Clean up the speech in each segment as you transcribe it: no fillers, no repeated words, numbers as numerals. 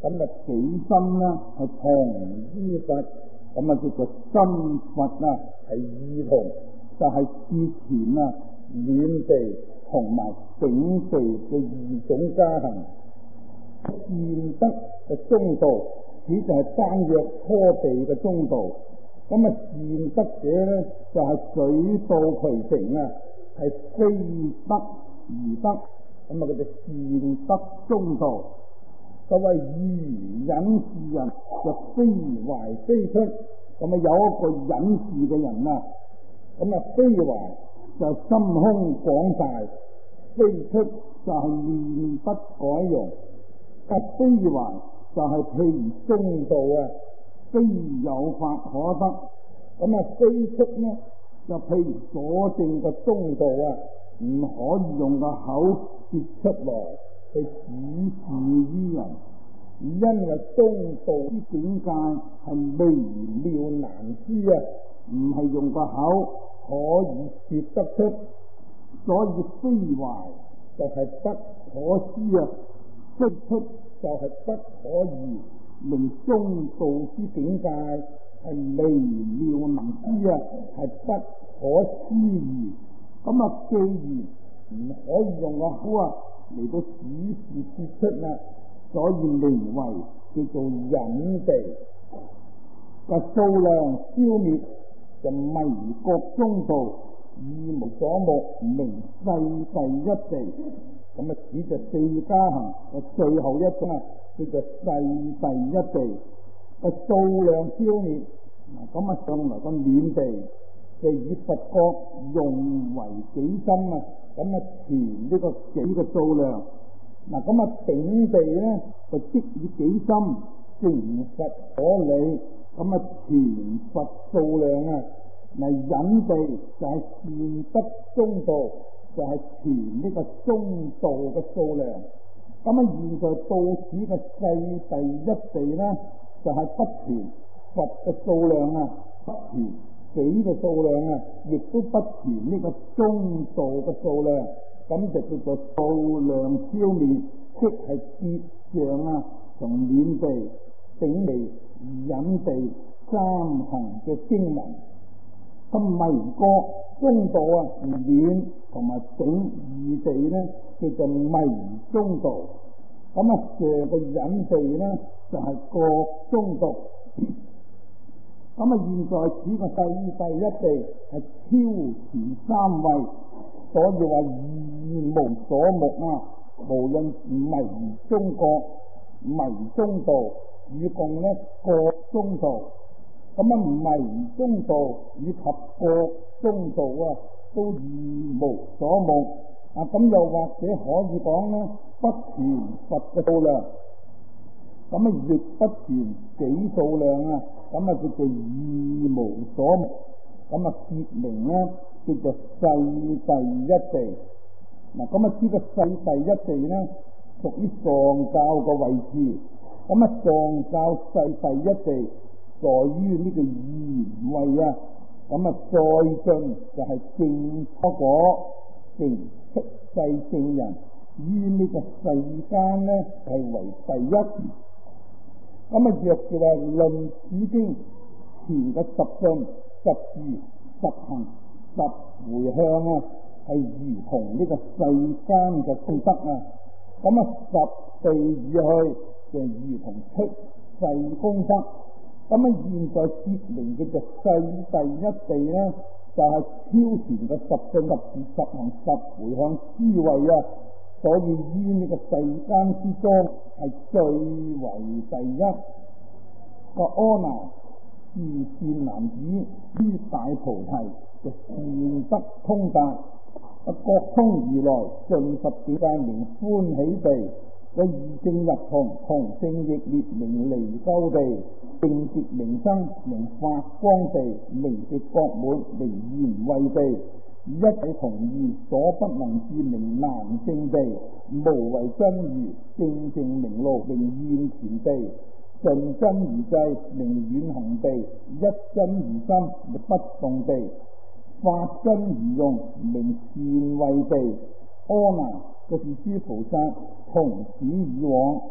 咁己心啦係同於佛，咁叫做心佛係異同，就係之前遠地同埋頂地嘅二種加行。見得嘅中道，此就係單約初地嘅中道。咁見得者咧就係水到渠成係非得而得，咁佢就見得中道。所謂愚隱士人就非懷非出，咁有一個隱士嘅人咁非懷就心胸廣大，非出就係面不改容。非懷就係譬如中道非有法可得，非出呢就譬如所證嘅中道唔可以用個口說出來去指示於人，因為中道之境界係微妙難知唔係用個口可以說得出，所以非懷就係不可思非出就係不可疑，令中道之境界係微妙難知係不可思議。既然唔可以用個口嚟到指示說出所以名為叫做隱地。個數量消滅就迷覺中道，二無所目，名世第一地。此就四加行嘅最後一種叫做世第一地。個數量消滅，上來個暖地就以佛國用為己心存呢個己嘅數量。頂地咧就即以己心成佛可理，存佛數量隱地就係見得中道，就係存呢個中道嘅數量。現在到此嘅世第一地呢，就係不存佛嘅數量不存己嘅數量亦都不存呢個中道嘅數量，咁就叫做數量消滅，即係結上同暖地、頂地、隱地三行嘅經文。迷覺中道暖同埋頂二地呢，叫做迷中道。上個隱地呢，就係覺中道。現在此個世第一地係超前三位，所以話二無所目無論迷中覺、迷中道與共呢覺中道。迷中道以及覺中道都二無所目。又或者可以講呢，不存佛嘅數量，亦不存己數量叫做二無所目。結名呢叫做世第一地。呢個世第一地呢屬於上教嘅位置。上教世第一地在於呢個言位再進就係證初果，成出世正人，於呢個世間呢係為第一。若是話論此經前嘅十信、十住、十行、十回向係如同呢個世間嘅功德十地而去就如同出世功德。現在結名嘅就世第一地呢，就係超前嘅十信、十住、十行、十回向諸位所以於呢個世間之中係最為第一。阿難是善男子，於大菩提就善得通達，覺通如來盡十境界名歡喜地。二正入同正逆滅名離垢地，正覺名生名發光地，名極覺滿名賢慧地，一體同義所不能至名難證地，無為真如正正明路名現前地，盡真如際名遠行地，一真如心名不動地，法真如用名善慧地。阿難就是諸菩薩從此以往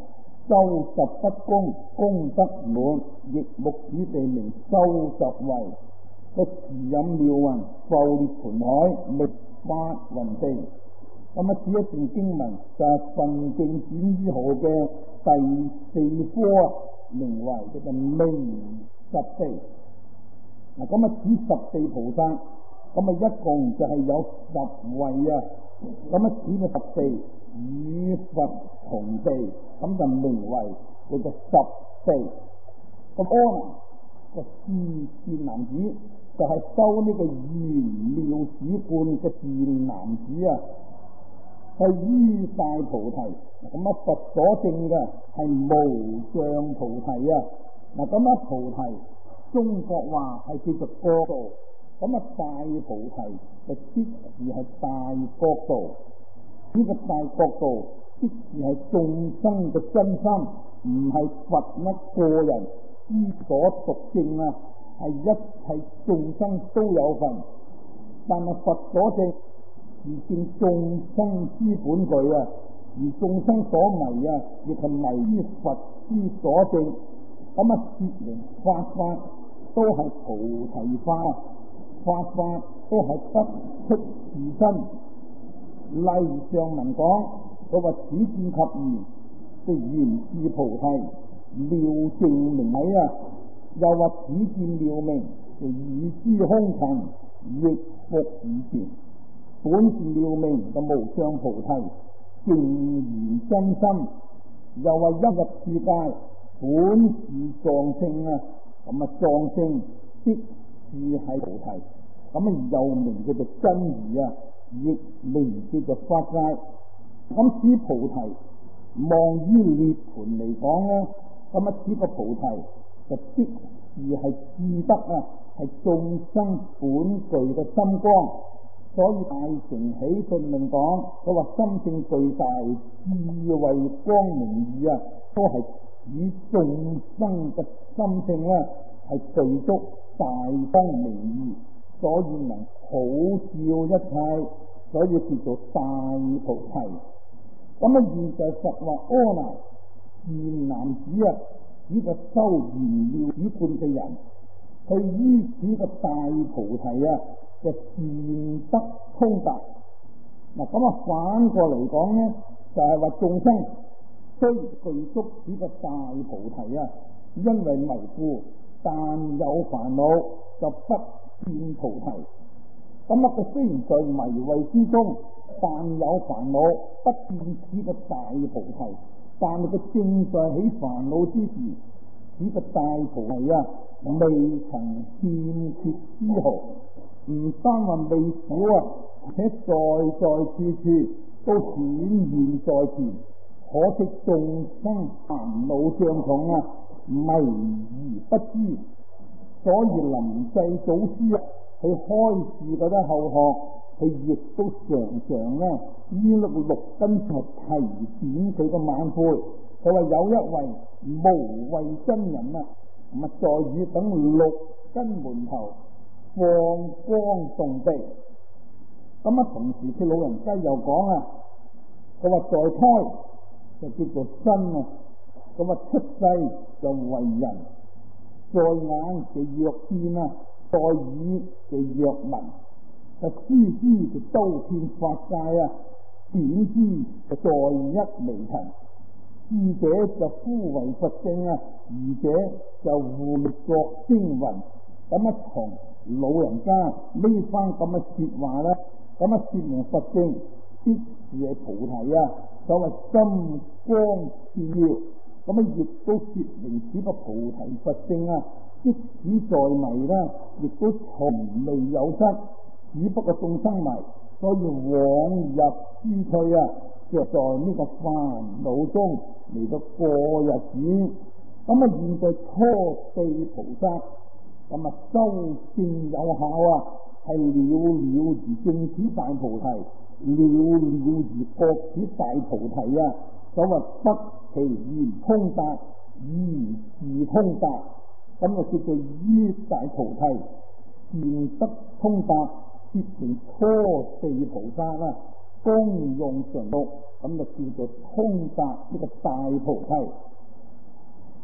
收拾不公，功德滿，亦目此地名收拾位。個慈飲妙雲，浮列盤海，力發雲地。咁啊，此一段經文就係《分淨展依號》嘅第4科，名為叫做明十地。嗱，咁啊，此十地菩薩，咁啊，一共就係有10位啊。咁啊，此嘅十地與佛同地，咁就名為叫做十地。咁阿難個善男子就係修呢個圓妙止觀嘅善男子啊，係依大菩提。咁啊，佛所證嘅係無上菩提啊。嗱，咁啊，菩提中國話係叫做國度，咁啊，大菩提就即是係大國度。呢個大國度即是係眾生嘅真心，唔係佛一個人之所獨證啊，係一切眾生都有份。但係佛所證是證眾生之本具啊，而眾生所迷啊，亦係迷於佛之所證。咁啊，說明法法都係菩提法，法法都係不出自身。例如上文講，佢話此見及言，即言是菩提妙淨明體啊。又話此見妙明，就以諸空塵亦復以前。本是妙明嘅無上菩提淨言真心。又話一入處界，本是藏性啊。咁啊，藏性即是係菩提。咁啊，又名叫做真義啊，亦名叫做法界。咁此菩提望於涅槃嚟講咧，咁啊，此個菩提就即是係智德啊，係眾生本具嘅心光。所以大乘起信論講，佢話心性巨大，智慧光明義啊，都係指眾生嘅心性咧係具足大光明義，所以能普照一切，所以叫做大菩提。咁啊，現在佛話阿難善男子啊，呢個修圓妙止觀嘅人，佢於此個大菩提啊嘅善德通達。嗱，咁啊，反過嚟講咧，就係話眾生雖具足此個大菩提啊，因為迷故，但有煩惱就不見菩提。咁啊，佢雖然在迷慧之中，但有煩惱，不見此個大菩提。但係佢正在起煩惱之時，此個大菩提啊，未曾欠缺絲毫。唔單話未少啊，且在處處都顯現在前。可惜眾生煩惱障重啊，迷而不知。所以臨世祖師啊，去開示嗰啲後學，佢亦都常常咧依六根提點佢嘅晚輩。佢話有一位無畏真人啊，咁啊在於等六根門頭放光動地。咁啊，同時佢老人家又講啊，佢話在胎就叫做身啊，咁啊出世就為人，在眼就若見啊，在耳就若聞，就知之就周遍法界啊，點知就在一微塵。智者就呼為佛性啊，愚者就互作精雲。咁啊，同老人家呢番咁嘅說話咧，咁啊說明佛性即是係菩提啊，所謂金光照耀。咁啊，亦都說明此個菩提佛性啊，即使在迷啦，亦都從未有失，只不過眾生迷，所以往入之趣啊，就在呢個煩惱中嚟到過日子。咁啊，現在初地菩薩，咁啊修證有效啊，係了了而證此大菩提，了了而覺此大菩提啊。所謂得其言通達，如是通達，咁就叫做於大菩提善得通達，説成初地菩薩啦，功用純熟，咁就叫做通達呢個大菩提。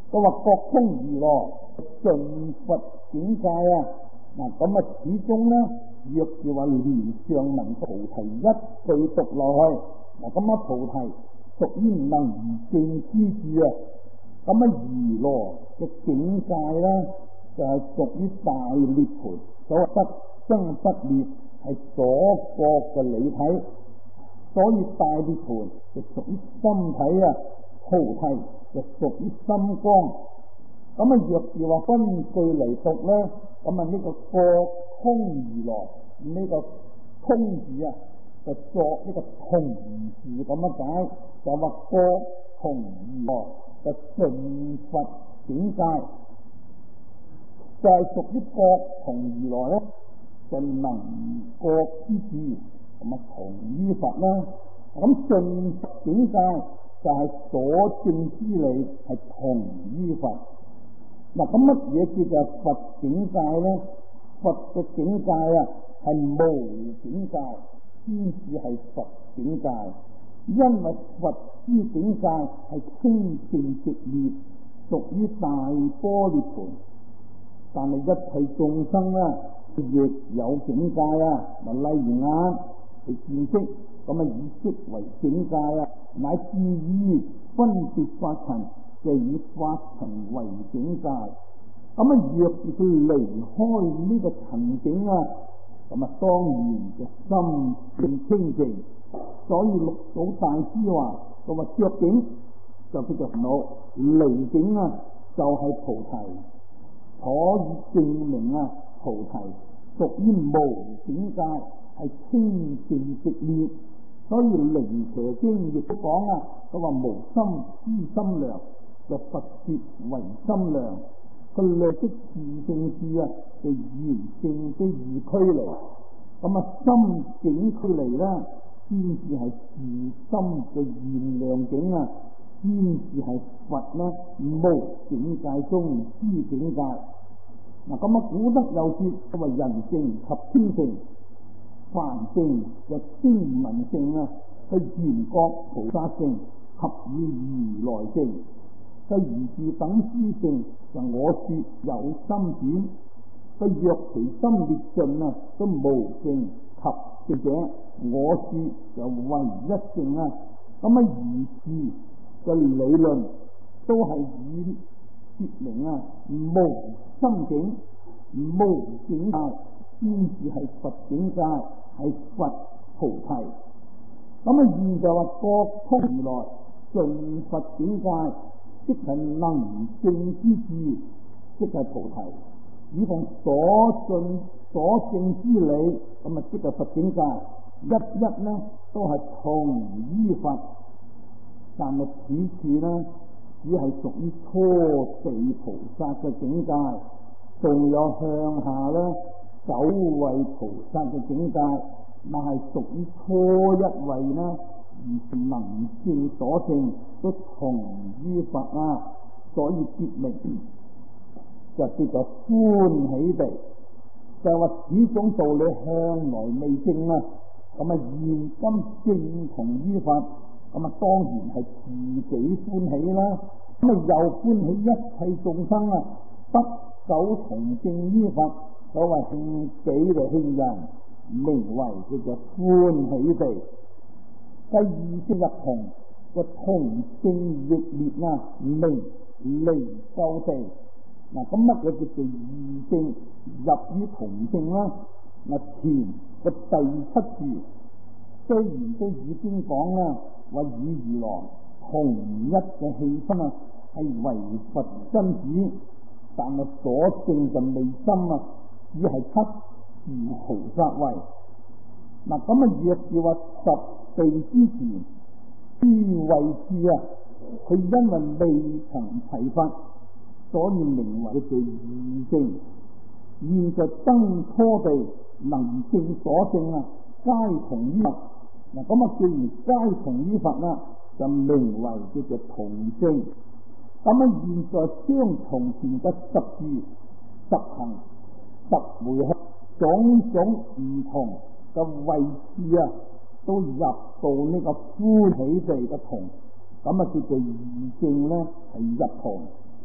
佢話覺空如來盡佛境界啊！嗱咁啊，始終咧，若是話連上文菩提一句讀落去，嗱咁啊，菩提屬於能證之智啊！咁啊，如來嘅境界咧，就係屬於大涅槃，所謂不生不滅，係所覺嘅理體，所以大涅槃就屬於心體啊，菩提就屬於心光。咁啊，若是話分句嚟讀咧，咁啊呢個覺空如來呢個空字啊，就作呢個同字咁樣解，就話覺空如來就盡佛境界，就係屬於覺空如來咧，就能覺之智，咁啊同於佛啦。咁盡佛境界就係所證之理，係同於佛。嗱，咁乜嘢叫做佛境界咧？佛嘅境界啊，係無境界先至係佛境界，因為佛之境界係清淨直滅，屬於大般涅槃。但係一切眾生啊，亦有境界啊。嗱，例如眼係見識，咁啊以色為境界啊，乃至於分別法塵，就以法塵為境界。咁啊，若是佢離開呢個塵境啊，咁啊當然就心性清淨。所以六祖大師話：佢話着境就叫做煩惱，離境啊就係菩提。可以證明啊，菩提屬於無境界，係清淨直滅。所以《靈伽經》亦都講啊，佢話無心之心量，就佛說為心量。佢略識自性處啊，就完性的二俱離。咁啊，心境俱離啦，先至係自心嘅現量境啊，先至係佛啦無境界中之境界。嗱，咁啊，古德有說，佢話人性及天性，凡性就聲聞性啊，佢緣覺菩薩性合與如來性。佢如是等諸性，就我說有心轉，佢若其心滅盡啊，都無性及聖者，我說就唯一性啊。咁啊，如是嘅理論都係以說明啊，無心境、無境界先至係佛境界，係佛菩提。咁啊，現就話覺空如來盡佛境界，即係能證之智，即係菩提，以同所信所證之理，咁啊即係佛境界，一一呢都係同於佛。但係此處呢，只係屬於初地菩薩嘅境界，仲有向下呢九位菩薩嘅境界，那係屬於初一位呢，而能證所證都同於佛啊，所以結名就叫做歡喜地，就話此種道理向來未證啊，咁啊現今正同於佛，咁啊當然係自己歡喜啦，咁啊又歡喜一切眾生啊不久同證於佛，所謂慶己就慶人，名為叫做歡喜地。繼二性入同，個同性亦滅啊，名離垢地。嗱，咁乜嘢叫做二性入於同性啦？嗱，前個第七字雖然都已經講啦，話與如來同一嘅氣氛啊，係為佛真子，但係所證就未深啊，只係七住菩薩位。嗱，咁啊，若是話十地之前諸位置啊，佢因為未曾齊發，所以名為叫二性。現在登初地能證所證啊，皆同於佛。嗱，咁啊，既然皆同於佛啦，就名為叫做同證。咁啊，現在相從前嘅十住、十行、十回向種種唔同嘅位置啊，都入到呢個歡喜地嘅同，咁啊叫做二證咧係入同。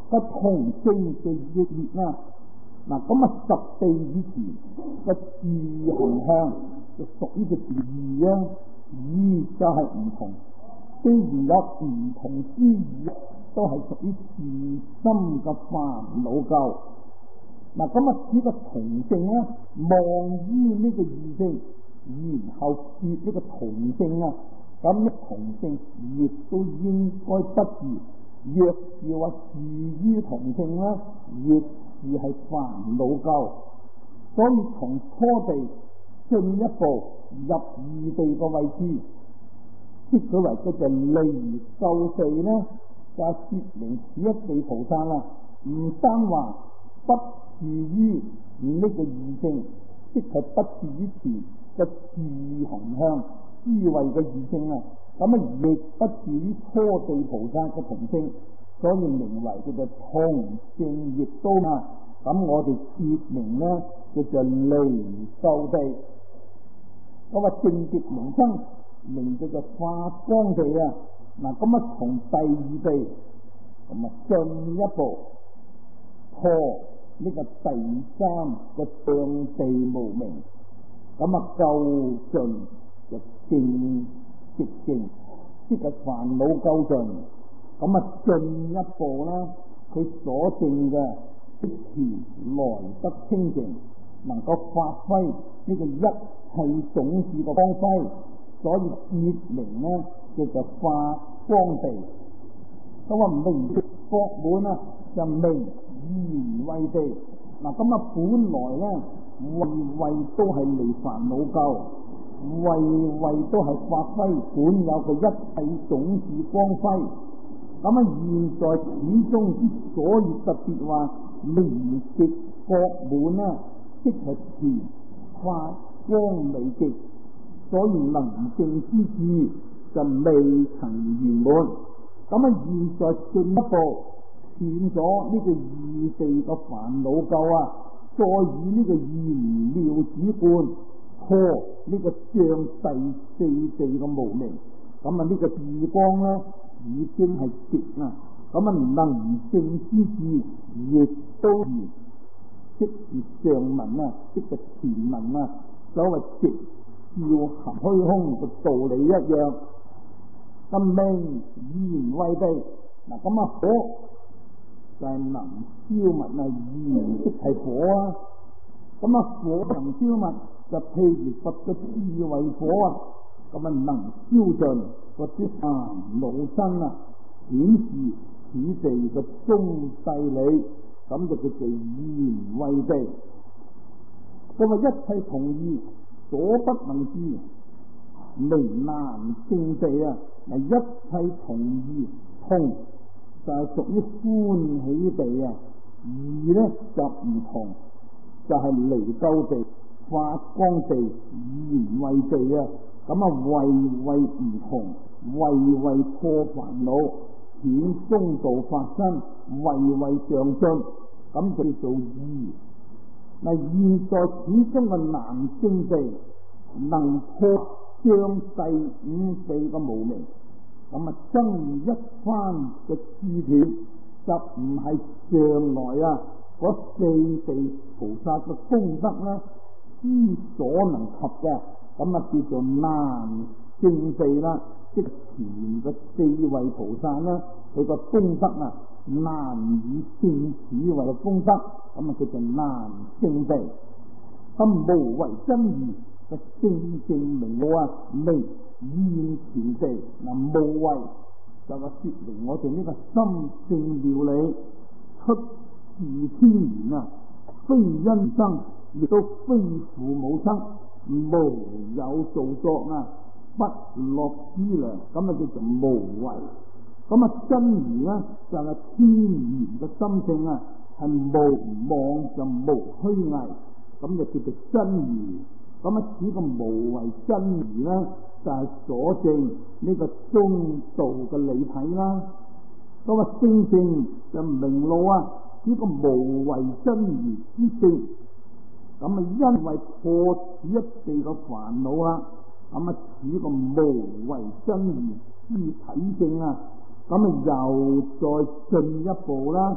個同性嘅逆烈啦。嗱，咁啊十地以前個自行向就屬於個義啊，義就係唔同，既然有唔同之義，都係屬於自心嘅煩惱垢。嗱，咁啊指個同性咧，望於呢個異性，然後接呢個同性啊，咁呢同性亦都應該不住。若是話住於同性咧，亦是係煩惱垢。所以從初地進一步入二地個位置，即佢為叫做離垢地咧，就說明此一地菩薩啦，唔單話不住於呢個異性，即係不住於前嘅自行向之位嘅異性啊，咁啊亦不住於初地菩薩嘅同性，所以名為叫做同性亦都啊。咁我哋節名咧叫做離垢地。咁啊正極名稱名叫做發光地啊。嗱，咁啊從第二地咁啊進一步破呢個第三個障地無明，咁啊究盡就淨直淨，即係煩惱究盡。咁啊進一步啦，佢所證嘅即時來得清淨，能夠發揮呢個一切種子嘅光輝，所以節名呢叫做發光地。咁啊明覺滿啊就明賢慧地。嗱，咁啊本來咧慧都係離煩惱垢，慧都係發揮本有嘅一切種子光輝。咁啊現在始終之所以特別話明極覺滿啊，即係前發光未極，所以能證之智就未曾圓滿。咁啊現在進一步斷咗呢個異地嘅煩惱垢啊，再以呢個燃料子觀破呢個障第四地嘅無明。咁啊呢個智光咧已經係極啦，咁啊能證之智亦都然，即是上文啊，即係前文啊，所謂直照含虛空嘅道理一樣。咁明賢慧地。嗱，咁啊火就係能消滅啊，賢即係火啊。咁啊火能消滅就譬如佛嘅智慧火啊，咁啊能燒盡嗰啲煩惱身啊，顯示此地嘅中細理，咁就叫做賢慧地。咁啊一切同意所不能知，名難證地啊。嗱，一切同意同就係屬於歡喜地啊，異咧就唔同，就係離垢地、發光地、賢慧地啊。咁啊慧唔同，慧破煩惱，顯中道發生，慧上進，咁叫做異。嗱，現在始終嘅難證地，能破障第五地嘅無明，咁啊增一番嘅智斷，就唔係上來啊嗰四地菩薩嘅功德啦，之所能及嘅，咁啊叫做難證地啦。即前嘅四位菩薩啦，佢個功德啊難以證此為嘅功德，咁啊叫做難證地。咁無為真義就正明我啊明現前地。嗱，無為就話說明我哋呢個心性妙理出自天然啊，非因生亦都非父母生，無有造作啊，不落資糧，咁啊叫做無為。咁啊真如咧就係天然嘅心性啊，係無妄就無虛偽，咁就叫做真如。咁啊此個無為真如咧就係所證呢個中道嘅理體啦。咁啊正正就明路啊呢個無為真如之性。咁啊因為破此一地嘅煩惱啊，咁啊此個無為真如之體性啊，咁啊又再進一步啦，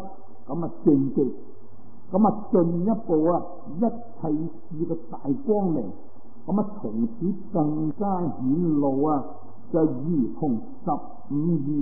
咁啊正極，咁啊進一步啊一切事嘅大光明，咁啊從此更加顯露啊，就如同15月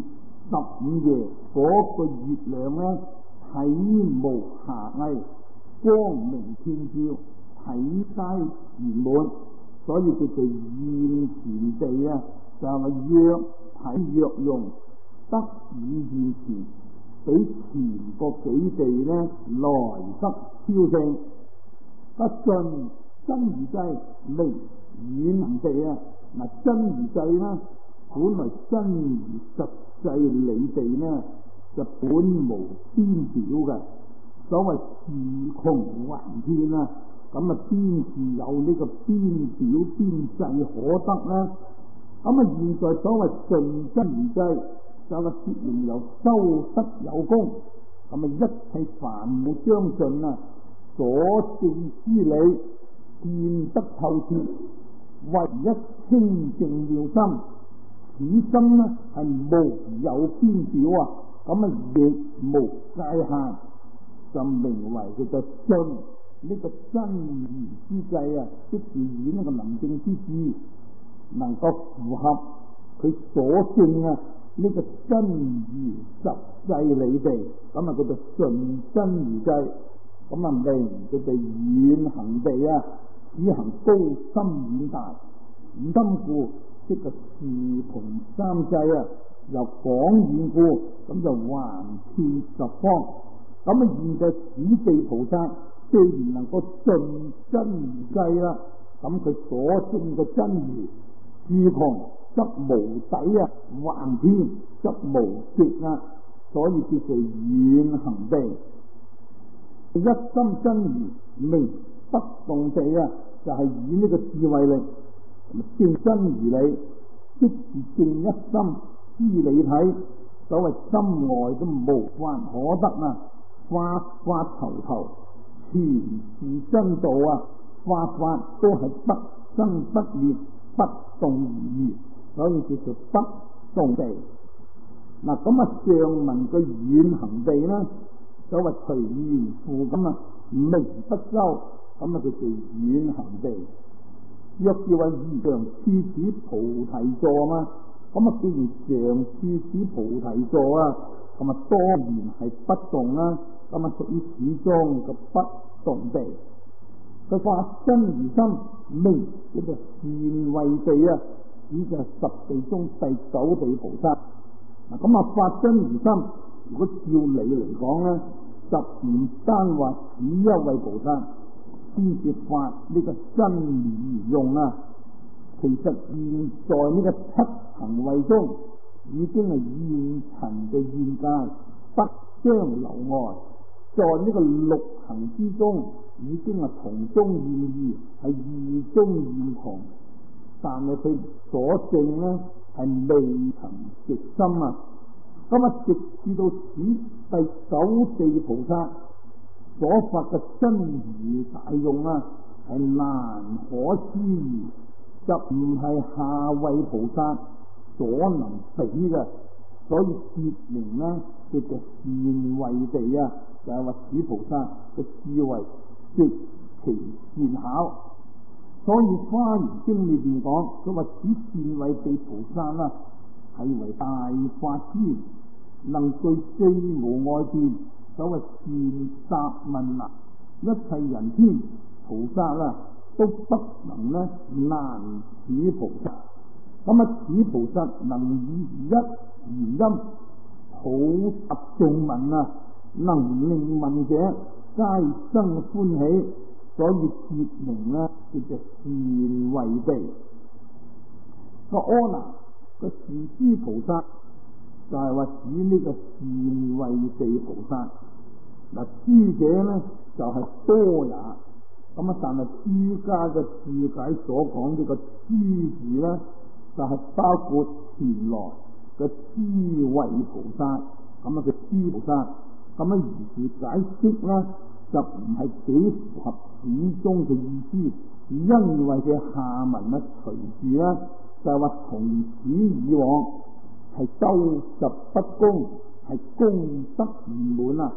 15夜嗰個月亮咧，體無瑕疵，光明遍照，體皆圓滿，所以叫做現前地啊，就係若體若用，得以現前，比前個幾地咧來得超勝，不盡真如際明遠行地啊！嗱，真如際啦，本來真如實際理地呢，就本無邊表嘅。所謂時窮橫遍啊，咁啊邊處有呢個邊表邊際可得呢？咁啊現在所謂盡真如際，就係說明有修德有功，咁啊一切凡無將盡啊，所證之理見得透徹，唯一清淨妙心，此心呢係無有邊表啊，咁啊亦無界限，就名為佢嘅盡呢個真如之際啊，即是以呢個能證之智能夠符合佢所證啊呢個真如實際理地，咁啊叫做盡真如際，咁啊明佢哋遠行地啊，此行高深遠大，以深故即個樹窮三際啊，由廣遠故，咁就橫遍十方。咁啊現在此地菩薩既然能夠盡真如際啦，咁佢所證嘅真如樹窮則無底啊，橫遍則無極啊，所以叫做遠行地。一心真如明不動地啊，就係以呢個智慧力證真如理，即是證一心之理體。所謂心外都無法可得啊，法法頭頭全是真道啊，法法都係不生不滅不動而已，所以叫做不動地。嗱，咁啊上文嘅遠行地呢，所謂隨緣赴咁啊明不收，咁啊叫做遠行地。若是話異常處此菩提座嘛，咁啊既然常處此菩提座啊，咁啊當然係不動啦，咁啊屬於始終嘅不動地。佢發真如心明叫做善慧地啊，指就係十地中第9地菩薩。嗱，咁啊發真如心，如果照理嚟講咧，就唔單話只一位菩薩先至發呢個真如用啊，其實現在呢個7行位中已經係現塵嘅現界，不相留礙。在呢個6行之中，已經係同中現異，係異中現同，但係佢所證呢係未曾極深啊！咁啊，直至到此第9地菩薩所發嘅真如大用啊，係難可思議，就唔係下位菩薩所能比嘅，所以說明呢叫做善慧地啊，就係話此菩薩嘅智慧極其善巧。所以《華嚴經》裏邊講，佢話此善慧地菩薩啦，係為大法之源，能具四無礙斷，所謂善答問難，一切人天菩薩啦都不能呢難此菩薩。咁啊，此菩薩能以一言音普答眾聞啊，能令聞者皆生歡喜，所以説明呢叫做善慧地。個阿難個事師菩薩就係話指呢個善慧地菩薩。嗱，師者呢就係多也，咁啊但係師家嘅注解所講呢個師字呢，就係包括前來嘅智慧菩薩，咁啊叫師菩薩。咁啊如是解釋呢，就唔係幾符合始終嘅意思，因為嘅下文啊隨住呢，就係話從此以往係修習不公，係功德圓滿啊，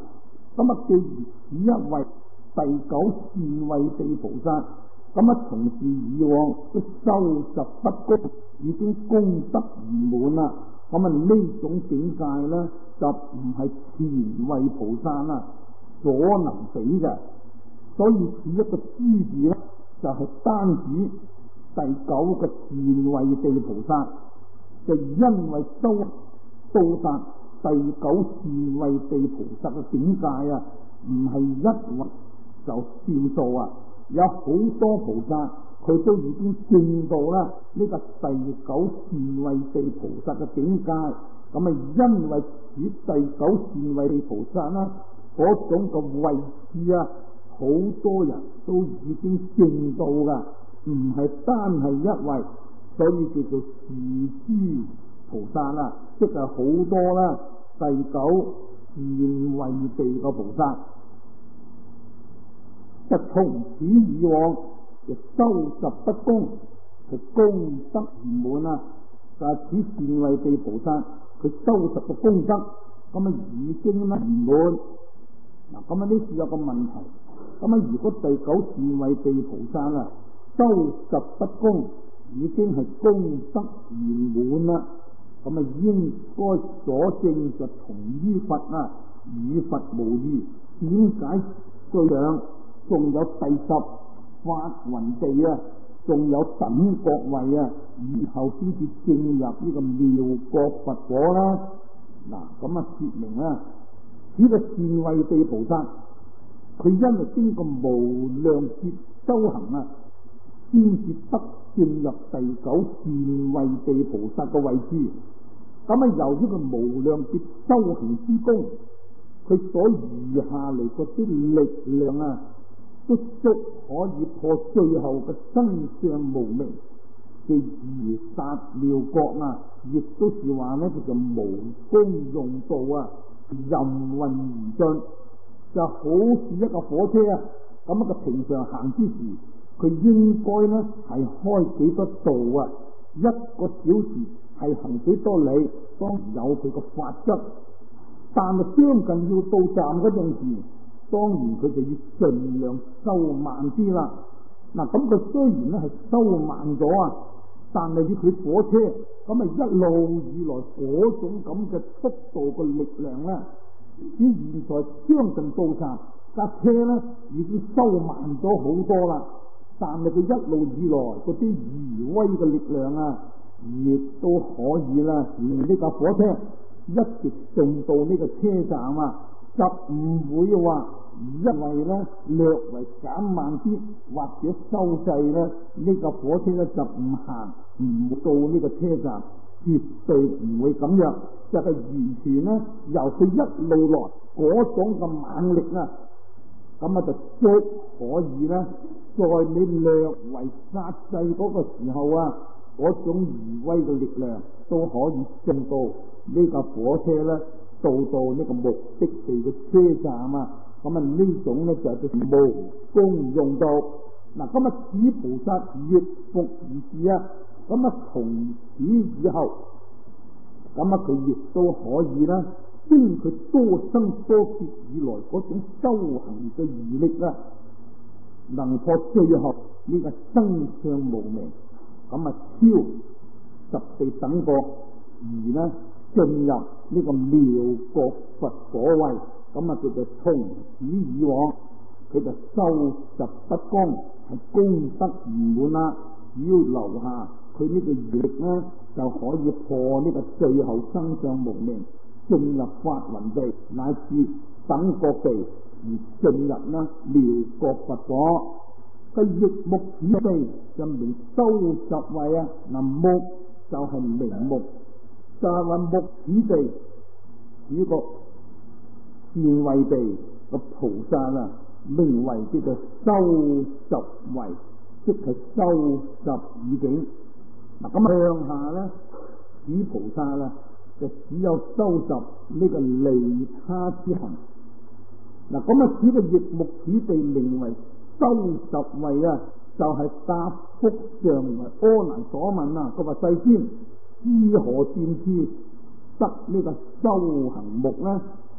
咁啊，既然此一位第九善慧地菩薩，咁啊，從事以往都收集不公，已經功德圓滿啦。咁啊，呢種境界咧，就唔係前位菩薩啦所能比嘅。所以此一個諸字咧，就係單指第九個善慧地菩薩，就因為修到達第九善慧地菩薩嘅境界啊，唔係一位就算數啊，有好多菩薩佢都已經證到啦呢個第九善慧地菩薩嘅境界。咁啊，因為此第九善慧地菩薩啦，嗰種嘅位置啊，好多人都已經證到噶，唔係單係一位，所以叫做是諸菩薩啦，即係好多啦第九善慧地嘅菩薩。就從此以往就收集不公，就功德圓滿啦。就係此善慧地菩薩，佢收集嘅功德，咁啊已經咧圓滿。嗱，咁啊呢次有個問題，咁啊如果第九善慧地菩薩啊收集不公，已經係功德圓滿啦，咁啊應該所證就同於佛啊，與佛無異。點解這樣？仲有第十法雲地啊，仲有等覺位啊，以後先至進入呢個妙覺佛果啦。嗱，咁啊說明啊，呢個善慧地菩薩，佢因為經過無量劫修行啊，先至得進入第九善慧地菩薩嘅位置。咁啊，由呢個無量劫修行之功，佢所餘下嚟嗰啲力量啊，都足可以破最後嘅真相無明嘅如殺妙覺啊！亦都是話呢，佢就無功用道啊，任運而進，就好似一個火車啊，咁佢平常行之時，佢應該呢係開幾多度啊？一個小時係行幾多里？當然有佢個法則，但係將近要到站嗰陣時，當然佢就要盡量收慢啲啦。嗱，咁佢雖然咧係收慢咗啊，但係以佢火車咁啊一路以來嗰種咁嘅速度嘅力量咧，至現在將近到站，架車咧已經收慢咗好多啦。但係佢一路以來嗰啲餘威嘅力量啊，亦都可以啦，令呢架火車一直進到呢個車站啊，就唔會話因為咧略為減慢啲或者收掣咧，呢個火車咧就唔行唔到呢個車站，絕對唔會咁樣，就係完全咧由佢一路來嗰種嘅猛力啊，咁啊就足可以咧，在你略為剎掣嗰個時候啊，嗰種餘威嘅力量都可以進到呢個火車咧，到呢個目的地嘅車站啊，咁啊呢種咧就係叫無功用道。嗱，咁啊此菩薩亦復如是啊，咁啊從此以後，咁啊佢亦都可以啦，經佢多生多劫以來嗰種修行嘅餘力啊，能破最後呢個生相無明，咁啊超十地等覺而呢進入呢個妙覺佛果位，咁啊叫做從此以往佢就收集不公，係功德圓滿啦。只要留下佢呢個業力呢，就可以破呢個最後生相無明，進入法雲地乃至等覺地，而進入呢妙覺佛果。佢亦目此地就名收集位啊，嗱目就係名目，就係話目此地呢個善慧地個菩薩啊，名為叫做收集位，即係收集已境。嗱咁向下咧，此菩薩啦就只有收集呢個利他之行。嗱咁啊，此個亦目此地名為收集位啊，就係答覆上為阿難所問啊。佢話世尊，於何見之得呢個修行目呢？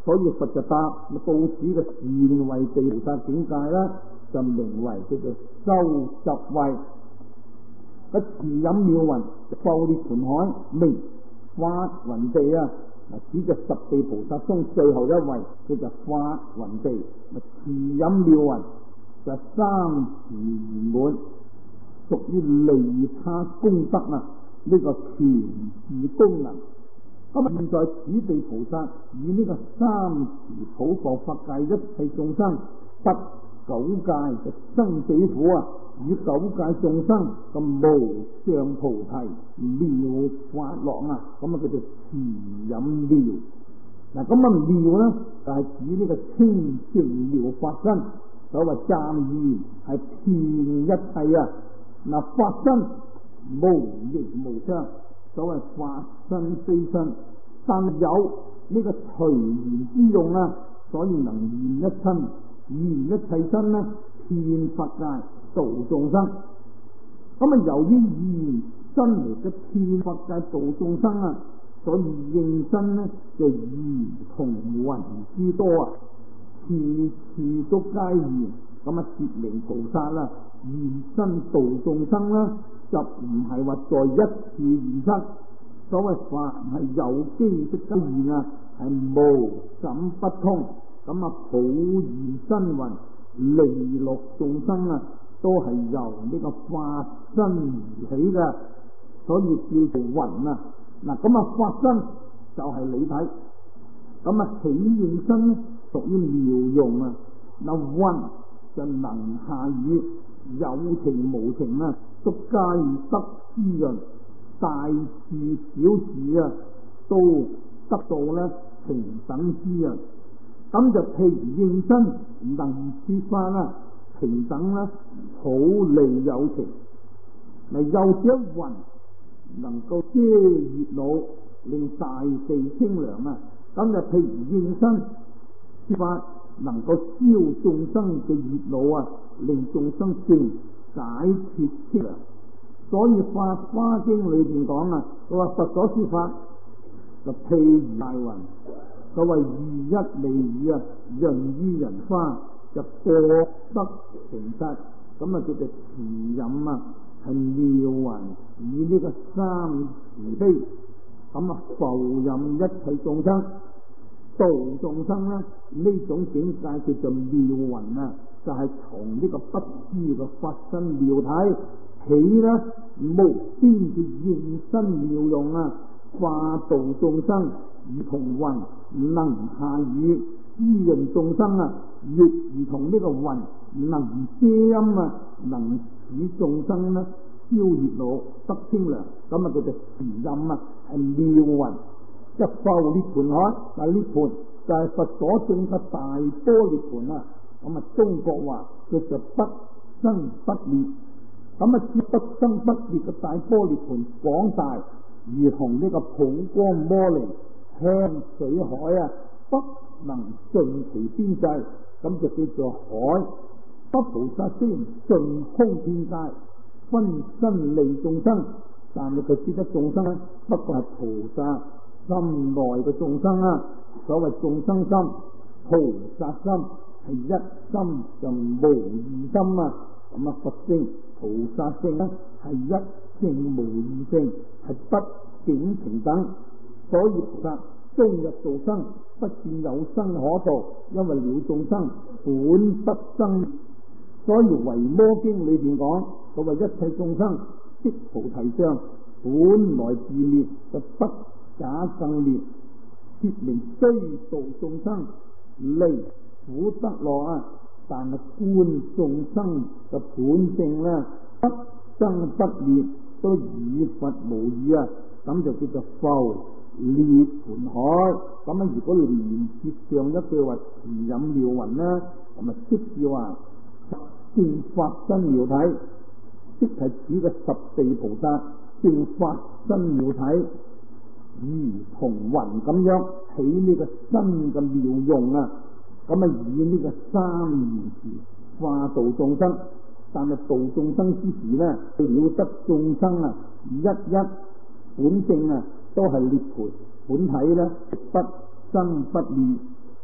所以佛就答：到此嘅善慧地菩薩境界啦，就名為叫做修十慧。個慈飲妙雲浮列盤海，名法雲地啊！指嘅十地菩薩中最後一位，叫做法雲地。慈飲妙雲就三慈圓滿，屬於利他功德啊！呢個全智功能。咁現在此地菩薩以呢個三慈普度法界一切眾生，不九界嘅生死苦啊，與九界眾生嘅無上菩提妙法樂啊，咁啊叫做慈飲妙。嗱，咁啊妙咧就係指呢個清淨妙法身，所謂湛然係遍一切啊。嗱，法身無形無相，所謂法身非身，但有呢個隨緣之用啊，所以能現一身，現一切身呢，遍法界度眾生。咁啊，由於現身嚟嘅遍法界度眾生啊，所以應身呢就如同雲之多啊，次次都皆現。咁啊，說明菩薩啦，現身度眾生啦，就唔係話在一次現身。所謂法係有機即得現啊，係無感不通。咁啊，普現身雲利樂眾生啊，都係由呢個法身而起嘅，所以叫做雲啊。嗱，咁啊，法身就係理體，咁啊起應身咧屬於妙用啊。嗱，雲就能下雨，有情無情啊，都皆得滋潤，大事小事啊都得到咧平等滋潤。咁就譬如應身能説法啦，平等啦，普利有情。嗱，又者雲能夠遮熱惱，令大地清涼啊。咁就譬如應身説法，能夠消眾生嘅熱惱啊，令眾生淨解脫清涼。所以《法華經》裏邊講啊，佢話佛所説法就譬如大雲，佢話義一利雨啊，潤於人花，就博得成實。咁啊叫做慈飲啊，係妙雲以呢個三慈悲，咁啊浮飲一切眾生，度眾生啦。呢種境界叫做妙雲啊，就係從呢個不知嘅法身妙體起啦，無邊嘅應身妙用啊，化度眾生，如同雲能下雨滋潤眾生啊，亦如同呢個雲能遮陰啊，能使眾生呢消熱惱得清涼。咁啊叫做慈飲啊，係妙雲一浮涅盤海。嗱，涅盤就係佛所證嘅大般涅盤啊。咁啊中國話叫做不生不滅。咁啊，不生不滅嘅大般涅盤廣大，如同呢個普光摩尼香水海啊，不能盡其邊際，咁就叫做海。不菩薩雖然盡空遍界，分身利眾生，但係佢知得眾生不過係菩薩心內嘅眾生啊。所謂眾生心、菩薩心係一心就無二心啊。咁啊，佛性、菩薩性咧係一性無二性，係不境平等。所以菩薩終日度生，不見有生可度，因為了眾生本不生。所以《維摩經》裏邊講，佢話一切眾生即菩提相，本來自滅，就不假更滅。説明雖度眾生離苦得樂啊，但係觀眾生嘅本性咧，不生不滅，都與佛無異啊。咁就叫做浮涅盤海。咁啊，如果連接上一句話慈飲妙雲啦，咁啊即是話正法身妙體，即係指嘅十地菩薩正法身妙體，如同雲咁樣起呢個身嘅妙用啊。咁啊，以呢個三言詞化度眾生，但係度眾生之時咧，了得眾生啊，一一本性啊，都係涅盤本體咧，不生不滅。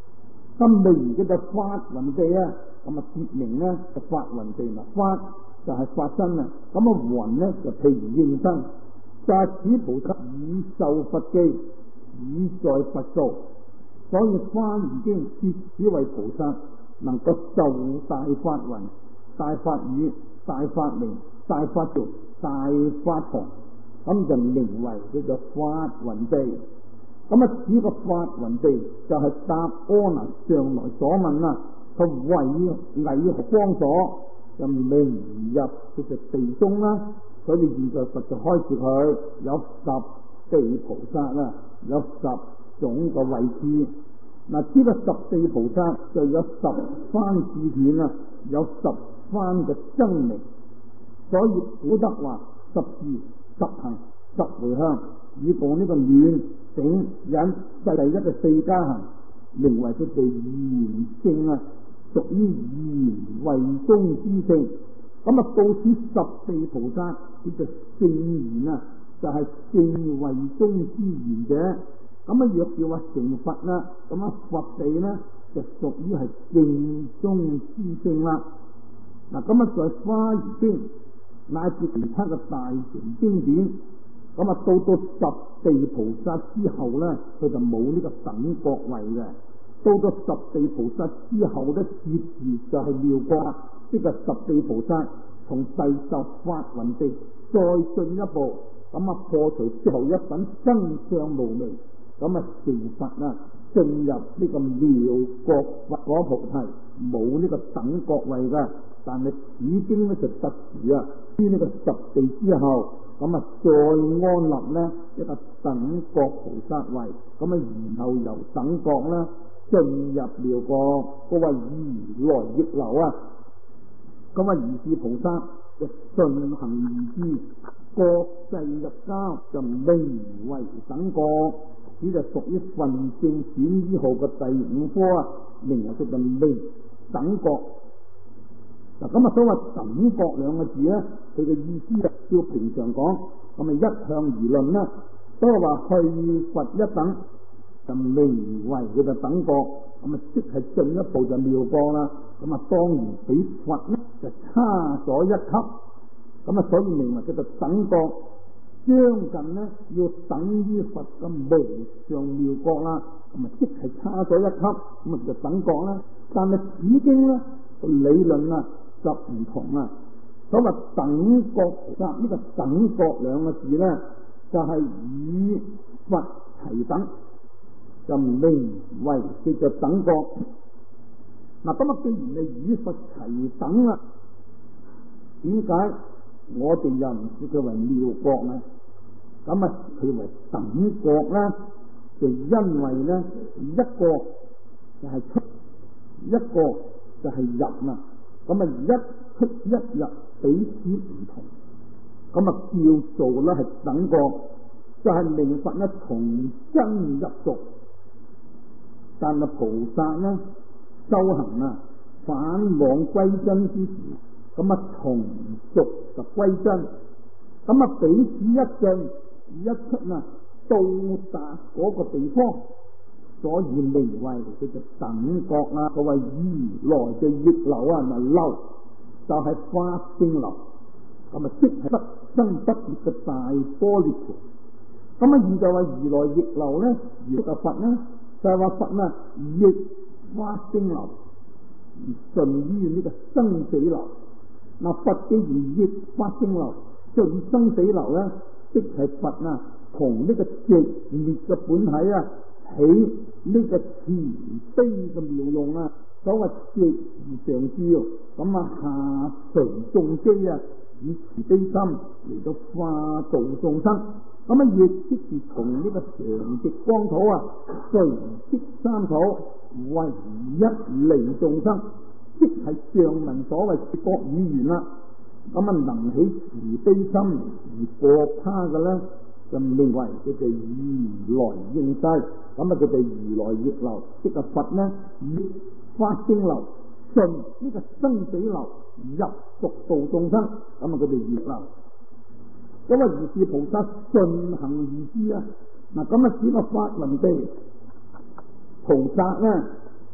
咁名叫做法雲地啊，咁啊別名咧就法雲地啦。法就係法身啊，咁啊雲咧就譬如應身，就係此菩薩以受佛記，以在佛數。所以華嚴經設此為菩薩能夠受大法雲、大法語、大法名、大法道、大法堂，咁就名為叫做法雲地。咁啊，此個法雲地就係答阿難上來所問啦，佢為何光所就明入叫做地中啦。所以現在佛就開示佢有10地菩薩啦，有10種嘅位置。嗱，呢個10地菩薩就有10番示顯啦，有10番嘅真名。所以古德話10事、10行、10回向，以共呢個暖頂忍第一嘅4加行，名為佢哋賢聖啊，屬於賢為中之聖。咁啊，到此10地菩薩叫做聖賢啊，就係聖為中之賢者。咁啊，若叫話成佛啦，咁啊佛地咧就屬於係聖中之聖啦。嗱，咁啊在華嚴經乃至其他嘅大乘經典，咁啊到10地菩薩之後咧，佢就冇呢個等覺位嘅。到咗10地菩薩之後咧，接住就係妙覺，呢個10地菩薩從第10法雲地再進一步，咁啊破除之後一品真相無明，咁啊成佛啊，進入呢個妙覺佛果菩提，冇呢個等覺位噶。但係此經咧就特殊啊，於呢個10地之後，咁啊再安立咧一個等覺菩薩位，咁啊然後由等覺咧進入妙覺，嗰位如來逆流啊，咁啊如是菩薩就順行而至，國際入交就名為等覺。呢就屬於分正選依號嘅第5科啊，名為叫做名等覺。嗱，咁啊所謂等覺兩個字咧，佢嘅意思啊，照平常講，咁啊一向而論啦，都係話去佛一等，就名為叫做等覺。咁啊即係進一步就妙覺啦。咁啊當然比佛咧就差咗一級，咁啊所以名為叫做等覺。將近呢，要等於佛嘅無上妙覺啦，咁啊即係差咗一級，咁啊就等覺啦。但係此經呢個理論啊就唔同啊。所謂等覺菩薩呢個等覺兩個字呢，就係與佛齊等，就名為叫做等覺。嗱，咁啊既然係與佛齊等啦，點解我哋又唔視佢為妙覺呢？咁啊，佢為等覺啦，就因為咧一個就係出，一個就係入啊。咁啊，一出一入彼此唔同，咁啊叫做咧係等覺，就係明佛咧從真入俗。但係菩薩咧修行啊返往歸真之時，咁啊從俗就歸真，咁啊彼此一進。一出啊，到達嗰個地方，所以名為叫做等覺啊。嗰位如來嘅逆流啊，咪流就係法性流，咁啊即係不生不滅嘅大般若潮。咁啊現在話如來逆流咧，如來佛咧就係話佛啊逆法性流，而順於呢個生死流。嗱，佛既然逆法性流，順生死流咧，即係佛啊，同呢個寂滅嘅本體啊，起呢個慈悲嘅妙用啊。所謂寂而常照，咁啊下垂眾機啊，以慈悲心嚟到化度眾生。咁啊亦即是從呢個常寂光土啊，隨即三土，唯一離眾生，即係上文所謂國語言啦。咁啊能起慈悲心而過他嘅咧，就名為佢哋如來應世。咁啊佢哋如來逆流，即係佛呢以法性流順呢個生死流入俗度眾生，咁啊佢哋逆流。咁啊如是菩薩順行而知啊。嗱，咁啊指個法雲地菩薩咧，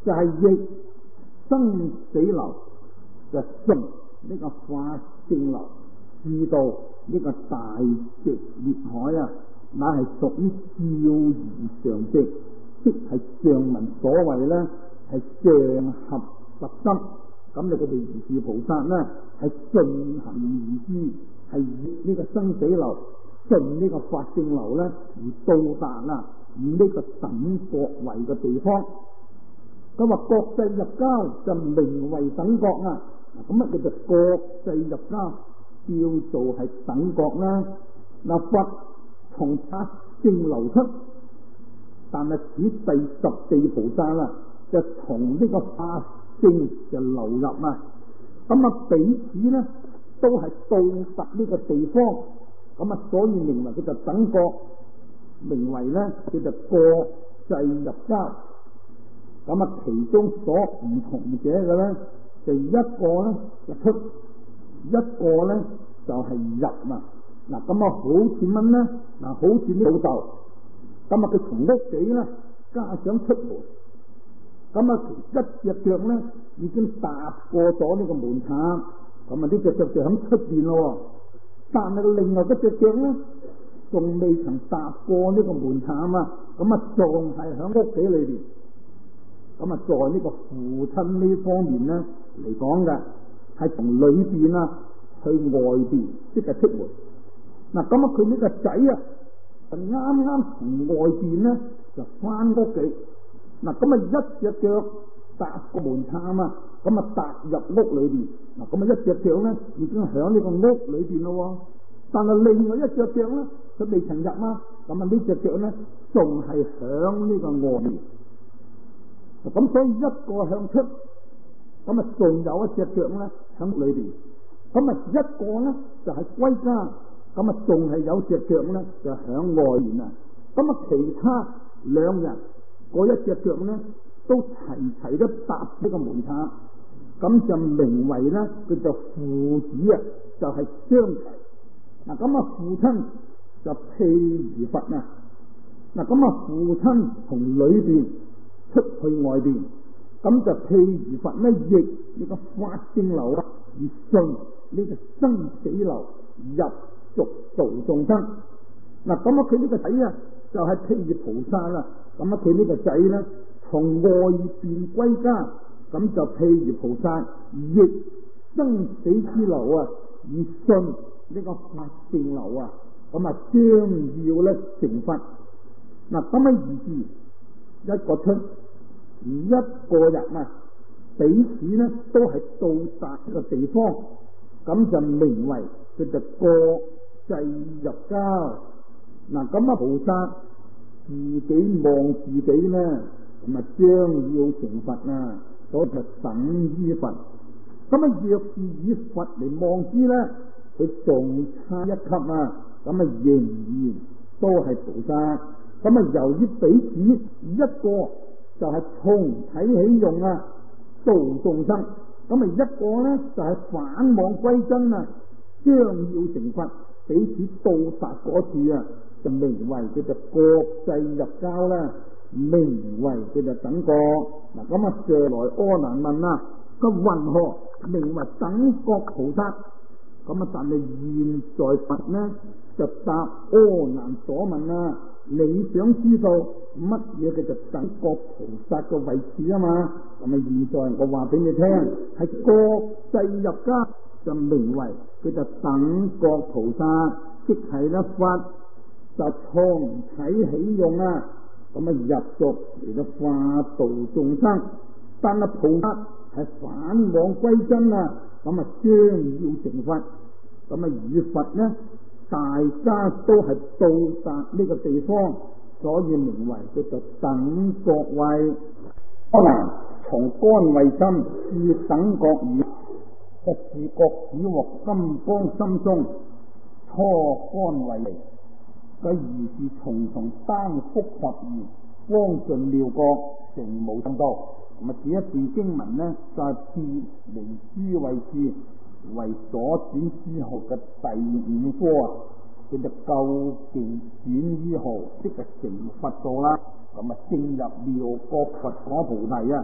就係逆生死流，就順呢個化性流，至到呢個大寂滅海啊，乃係屬於照而常寂，即係上文所謂咧係上合佛心。咁你個地如是菩薩咧係順行而知，係以呢個生死流順呢個法性流咧而到達啦呢個等覺位嘅地方。咁話國際入交就名為等覺啊。咁乜叫做國際入交？叫做係等覺啦。嗱，佛從法性流出，但係此第十地菩薩啦，就從呢個法性就流入啊。咁啊，彼此咧都係到達呢個地方，咁啊，所以名為佢就等覺，名為咧叫做國際入交。咁啊，其中所唔同者嘅咧，就一個咧就出，一個咧就係入啊。嗱，咁啊，好似乜咧？嗱，好似啲老豆，咁啊，佢從屋企咧加上出門，咁啊，一隻腳咧已經踏過咗呢個門檻，咁啊，呢隻腳就喺出邊咯。但係另外嗰隻腳咧，仲未曾踏過呢個門檻啊，咁啊，仲係喺屋企裏邊。咁啊，在呢個父親呢方面咧嚟講嘅，係從裏邊啊去外邊，即係出門。嗱，咁啊，佢呢個仔啊，就啱啱從外邊咧就翻屋企。嗱，咁啊，一隻腳踏個門檻啊，咁啊踏入屋裏邊。嗱，咁啊，一隻腳咧已經響呢個屋裏邊咯。但係另外一隻腳咧，佢未曾入啊。咁啊，呢隻腳咧仲係響呢個外面。咁所以一個向出，咁啊仲有一隻腳咧喺裏邊，咁啊一個咧就係歸家，咁啊仲係有隻腳咧就喺外面啊。咁啊其他兩人嗰一隻腳咧都齊都踏呢個門檻，咁就名為咧佢就父子啊，就係相齊。嗱，咁啊父親就譬如佛啊。嗱，咁啊父親從裏邊出去外邊，咁就譬如佛咧逆呢個法性流啊，而順呢個生死流入俗道眾生。嗱，咁啊佢呢個仔啊就係譬如菩薩啦。咁啊佢呢個仔咧從外邊歸家，咁就譬如菩薩逆生死之流啊，而順呢個法性流啊，咁啊將要咧成佛。嗱，咁啊而是一個出，一個入啊，彼此咧都係到達呢個地方，咁就名為佢就國際入交。嗱，咁啊菩薩自己望自己咧，咁啊將要成佛啊，所以就等於佛。咁啊若是以佛嚟望之咧，佢仲差一級啊，咁啊仍然都係菩薩。咁啊由於彼此一個就係從體起用啊，度眾生。咁啊一個咧就係反妄歸真啊，將要成佛，彼此到達嗰處啊，就名為叫做國際入交啦，名為叫做等覺。嗱，咁啊上來阿難問啊，個云何名為等覺菩薩？咁啊但係現在佛呢就答阿難所問啊，你想知道乜嘢叫做等覺菩薩嘅位置啊嘛？咁啊現在我話俾你聽，係國際入交就名為叫做等覺菩薩，即係咧佛就從體起用啊，咁啊入俗嚟到化度眾生。但係菩薩係反妄歸真啊，咁啊將要成佛。咁啊與佛呢大家都係到達呢個地方，所以名為叫做等覺位。阿難從乾慧心至等覺義，一是覺只獲金剛心中初乾慧嚟，佢如是重重擔覆十義，光盡妙覺成無間道。咁啊，這一段經文呢，就係別名諸位次為所轉之學嘅第五科啊，叫做究竟轉依號，即係成佛道啦。咁啊，正入妙覺佛果菩提啊，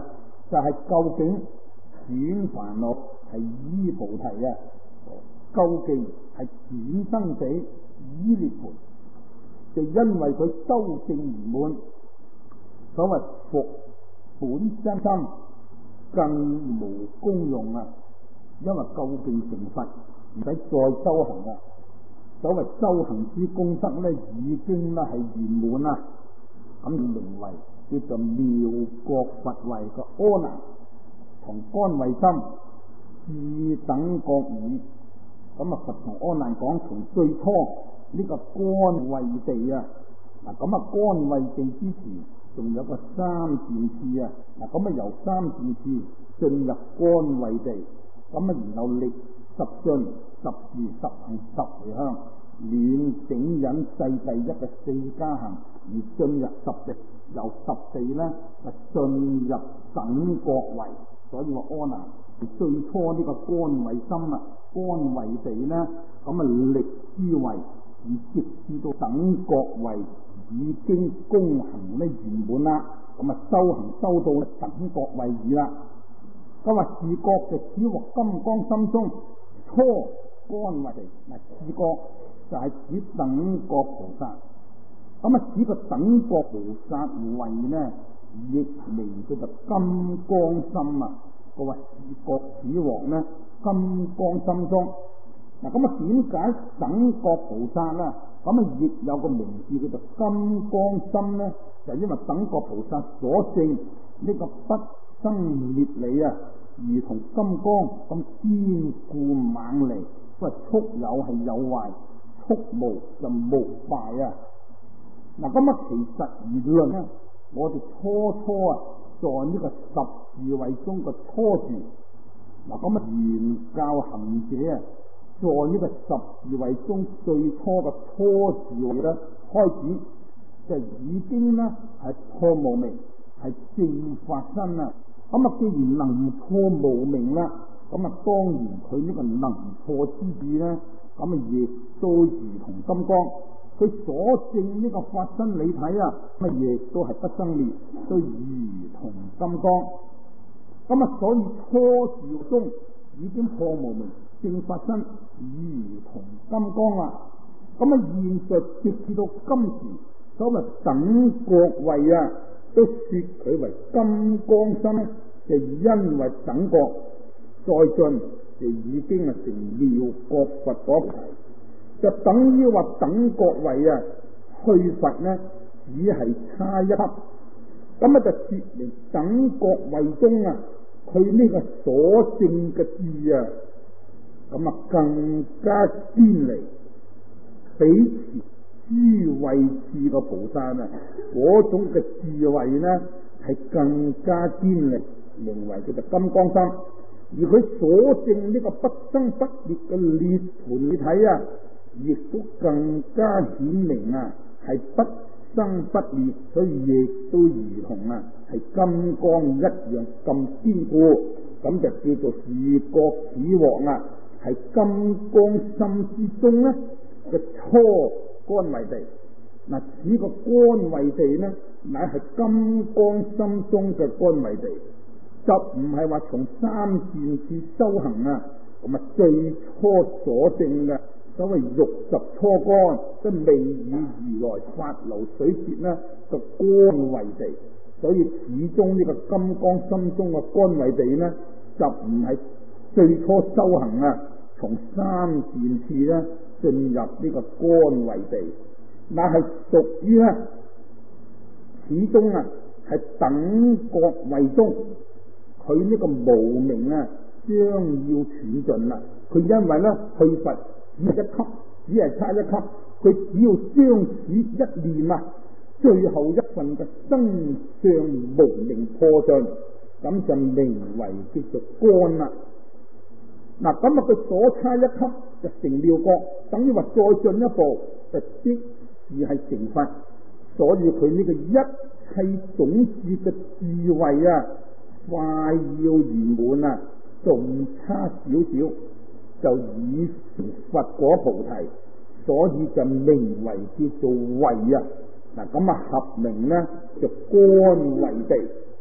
就係究竟轉煩惱係依菩提啊，究竟係轉生死依涅槃，就因為佢修正圓滿，所謂復本真心更無功用啊！因為究竟成佛唔使再修行啊，所謂修行之功德咧已經咧係圓滿啦，咁名為叫做妙覺佛位嘅阿難同乾慧心自等覺耳。咁啊，佛同阿難講，從最初呢個乾慧地啊，嗱咁啊乾慧地之前仲有個三善次啊，嗱咁啊由三善次進入乾慧地，咁啊然後歷十進、十住、十行、十回向，暖頂忍世第一嘅四加行，而進入十地，由十地咧就進入等覺位。所以話阿難最初呢個乾慧心啊，乾慧地咧，咁啊力之位，而直至到等覺位已經功行咧圓滿啦，咁啊修行修到等覺位耳啦。咁啊自覺就只獲金剛心中初乾慧地，嗱自覺就係指等覺菩薩，咁啊指個等覺菩薩位呢，亦名叫做金剛心啊。個話自覺只獲呢金剛心中，嗱咁啊點解等覺菩薩啦？咁啊亦有個名字叫做金剛心呢？就因為等覺菩薩所證呢個不生滅理啊，如同金剛咁堅固猛利，不過速有係有壞，速無就無敗啊！嗱咁啊其實而論呢，我哋初啊在呢個十智慧中嘅初住，嗱咁啊原教行者啊，在呢個十智慧中最初嘅初智慧咧開始，就已經咧係破無明，係正法身啊！咁啊既然能破無明啦，咁啊當然佢呢個能破之智咧，咁啊亦都如同金剛。佢所證呢個法身理體啊，乜嘢都係不生滅，都如同金剛。咁啊，所以初住中已經破無明，證法身如同金剛啦。咁啊，現在直至到今時，所謂等覺位啊，都說佢為金剛心，就因為等覺再進，就已經係成妙覺佛果。就等於話等覺位啊，去佛呢只係差一級，咁啊就說明等覺位中啊，佢呢個所證嘅智啊，咁啊更加堅利，比諸位智嘅菩薩啊嗰種嘅智慧呢係更加堅利，名為叫做金剛心。而佢所證呢個不生不滅嘅涅槃理體啊，亦都更加顯明啊，係不生不滅，所以亦都如同啊係金剛一樣咁堅固，咁就叫做自覺此獲啊，係金剛心之中呢嘅初乾慧地。嗱，此個乾慧地呢，乃係金剛心中嘅乾慧地，就唔係話從三善次修行啊，咁啊最初所證嘅。所謂玉十初乾，即未以如來法流水節呢個乾慧地，所以始終呢個金剛心中嘅乾慧地呢，就唔係最初修行啊，從三善次呢進入呢個乾慧地，那係屬於呢始終啊係等覺位中，佢呢個無明啊將要斷盡啦，佢因為呢去佛。一級只係差一級，佢只要將此一念啊，最後一份嘅真相無明破盡，咁就名為叫做乾啦。嗱，咁啊佢所差一級就成妙覺，等於話再進一步就即是係成佛，所以佢呢個一切種子嘅智慧啊，快要圓滿啊，仲差少少。就已成佛果菩提，所以就名為叫做慧啊！嗱，咁啊合名呢就乾慧地，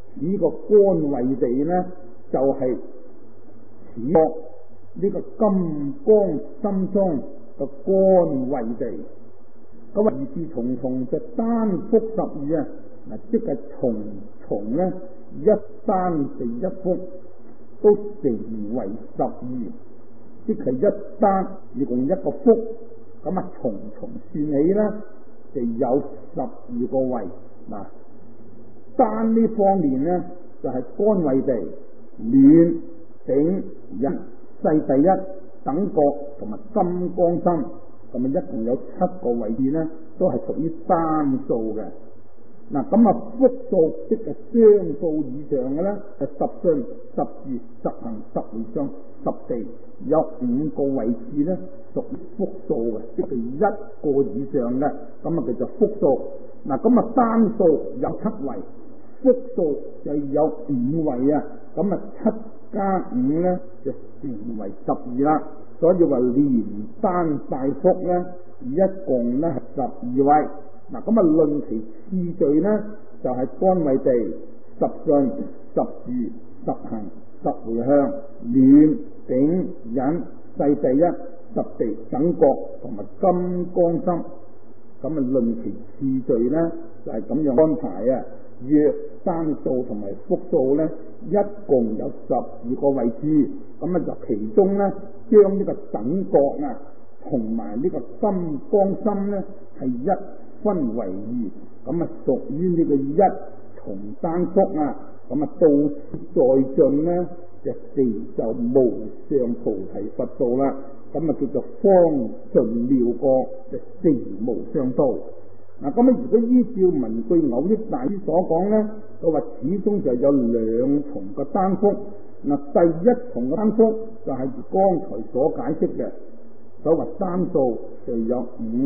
呢個乾惠地呢，就係似呢個金剛心中嘅乾惠地。咁啊，二字重重就單福12啊，嗱，即係重重呢，一單就一福，都成為12，即係一單一共一個福，咁啊重重算起呢，就有12個位。嗱，單呢方面呢，就係乾惠地、暖頂忍世第一等覺同埋金剛心，咁啊一共有7個位置呢，都係屬於單數嘅。嗱，咁啊福數即係雙數以上嘅呢，係10信、10住、10行、10回向、10地，有5個位置呢，屬於福數嘅，即係1個以上嘅，咁啊叫做福數。嗱，咁啊單數有7位，福數就有5位啊，咁啊7加5呢，就成為12啦。所以話連單大福呢，一共呢係12位。嗱，咁啊論其次序呢，就係乾惠地、10信、10住、10行、10回向、暖頂忍世第一、10地等覺同埋金剛心。咁啊論其次序呢，就係咁樣安排啊。若單數同埋福數呢，一共有12個位置，咁啊就其中呢，將呢個等覺啊同埋呢個金剛心呢，係一分為2，咁啊屬於呢個一重單福啊，咁啊到此再進呢，就成就無上菩提佛道啦。咁啊叫做方盡妙覺，就成無上道。嗱，咁啊如果依照文句偶益大師所講呢，佢話始終就有2重嘅單福。嗱，第一重嘅單福就係剛才所解釋嘅，所謂單數就有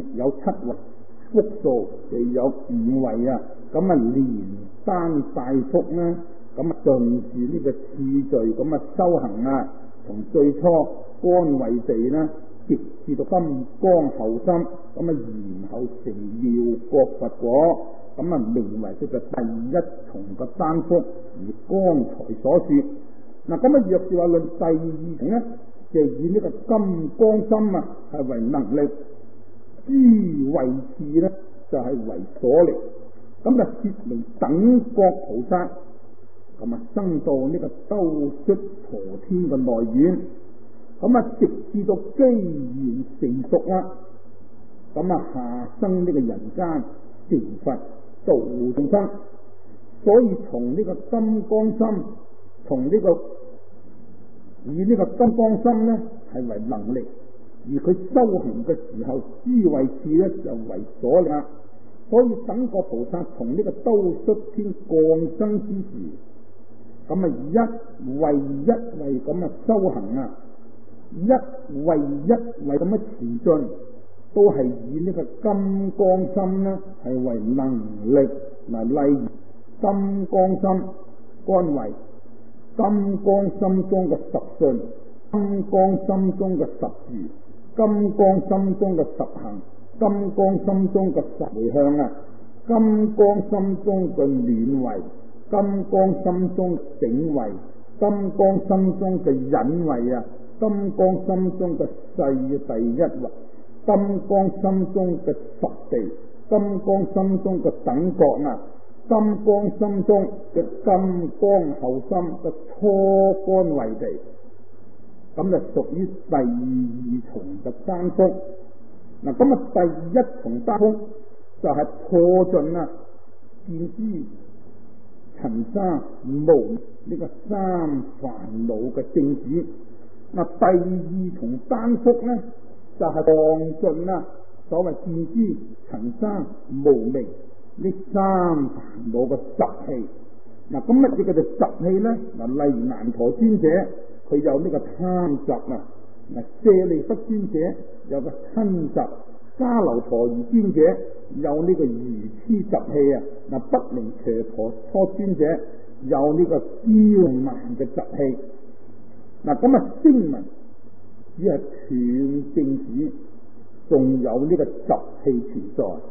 7位，福數就有5位啊。咁啊連單大福呢，咁啊順住呢個次序咁啊修行啊，從最初乾惠地呢，直至到金剛後心，咁啊然後成妙覺佛果，咁啊名為佢嘅第一重嘅單福。而剛才所說，嗱，咁啊若是話論第2重呢，就以呢個金剛心啊係為能力，諸位次呢就係為所力，咁就說明等覺菩薩咁啊生到呢個兜率陀天嘅內院，咁啊直至到機緣成熟啦，咁啊下生呢個人間成佛度眾生。所以從呢個金剛心，從呢個以呢個金剛心呢係為能力，而佢修行嘅時候，諸位次呢就為所力。所以等覺菩薩從呢個兜率天降生之時，咁啊一位一位咁啊修行啊，一位一位咁樣前進，都係以呢個金剛心呢係為能力。嗱，例如金剛心乾惠，金剛心中嘅10信，金剛心中嘅10住，金剛心中嘅10行，金剛心中嘅10回向啊，金剛心中嘅暖惠，金剛心中頂惠，金剛心中嘅忍惠啊，金剛心中嘅世第一位，金剛心中嘅10地，金剛心中嘅等覺啊，金剛心中嘅金剛後心嘅初乾惠地，咁就屬於第2重嘅單福。嗱，咁啊第1重單福就係破盡啊見知塵沙無呢個三煩惱嘅正子。嗱，第2重單福呢，就係降盡啊所謂見知塵沙無明呢三煩惱嘅習氣。嗱，咁乜嘢叫做習氣呢？嗱，例如難陀尊者佢有呢個貪習啊，嗱，舍利弗尊者有個瞋習，迦樓陀夷尊者有呢個愚癡習氣啊，嗱，不明邪陀初尊者有呢個驕慢嘅習氣。嗱，咁啊聲聞只係斷正子，仲有呢個習氣存在。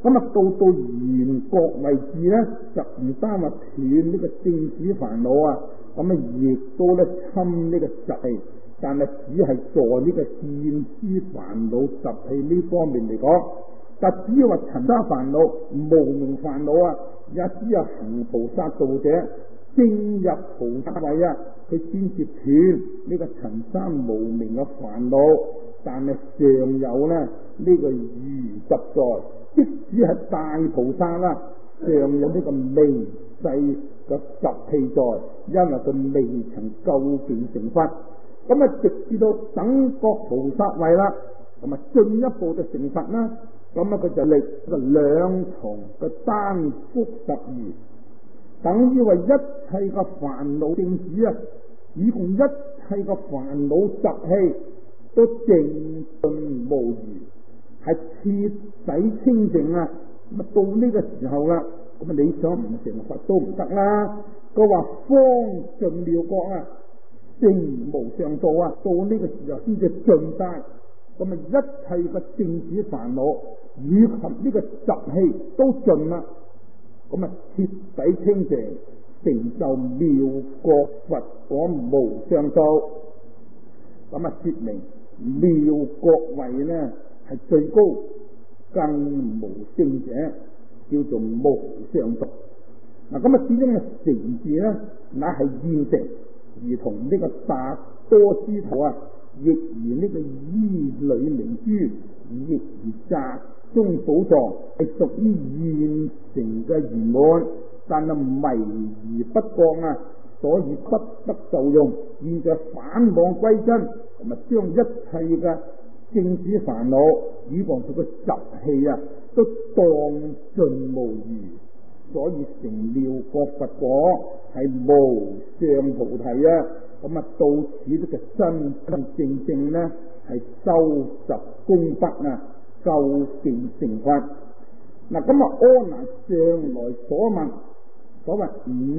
咁啊到緣覺位置咧，就唔單話斷呢個正子煩惱啊，咁啊亦都咧侵呢個習氣，但係只係在呢個見思煩惱習氣呢方面嚟講，但只要話塵沙煩惱、無明煩惱啊，也只有行菩薩道者正入菩薩位啊，佢先至斷呢個塵沙無明嘅煩惱，但係尚有咧呢個餘執在。即使係大菩薩啦，尚有呢個微細嘅習氣在，因為佢未曾究竟成佛。咁啊，直至到等覺菩薩位啦，咁啊進一步就成佛啦。咁啊，佢就歷個兩重嘅單複十餘，等於話一切嘅煩惱正子啊，以共一切嘅煩惱習氣都淨盡無餘。係徹底清淨啊！咁啊到呢個時候啦，咁啊你想唔成佛都唔得啦。佢話方盡了覺啊，成無上道啊，到呢個時候先至盡晒。咁啊一切嘅正子煩惱以及呢個習氣都盡啦。咁啊徹底清淨，成就妙覺佛果無上道。咁啊說明妙覺位呢，係最高更無聖者，叫做無上道。嗱，咁啊，始終嘅成字咧，乃係現成，如同呢個達多斯土啊，亦如呢個依女明珠，亦如宅中寶藏，係屬於現成嘅圓滿，但係迷而不覺啊，所以不得受用。現在反妄歸真，同埋將一切嘅正子煩惱以防佢個習氣啊，都當盡無餘，所以成了個佛果係無上菩提啊！咁啊，到此呢個真真正正呢係修習功德啊，究竟成佛。嗱，咁啊，阿難上來所問，所謂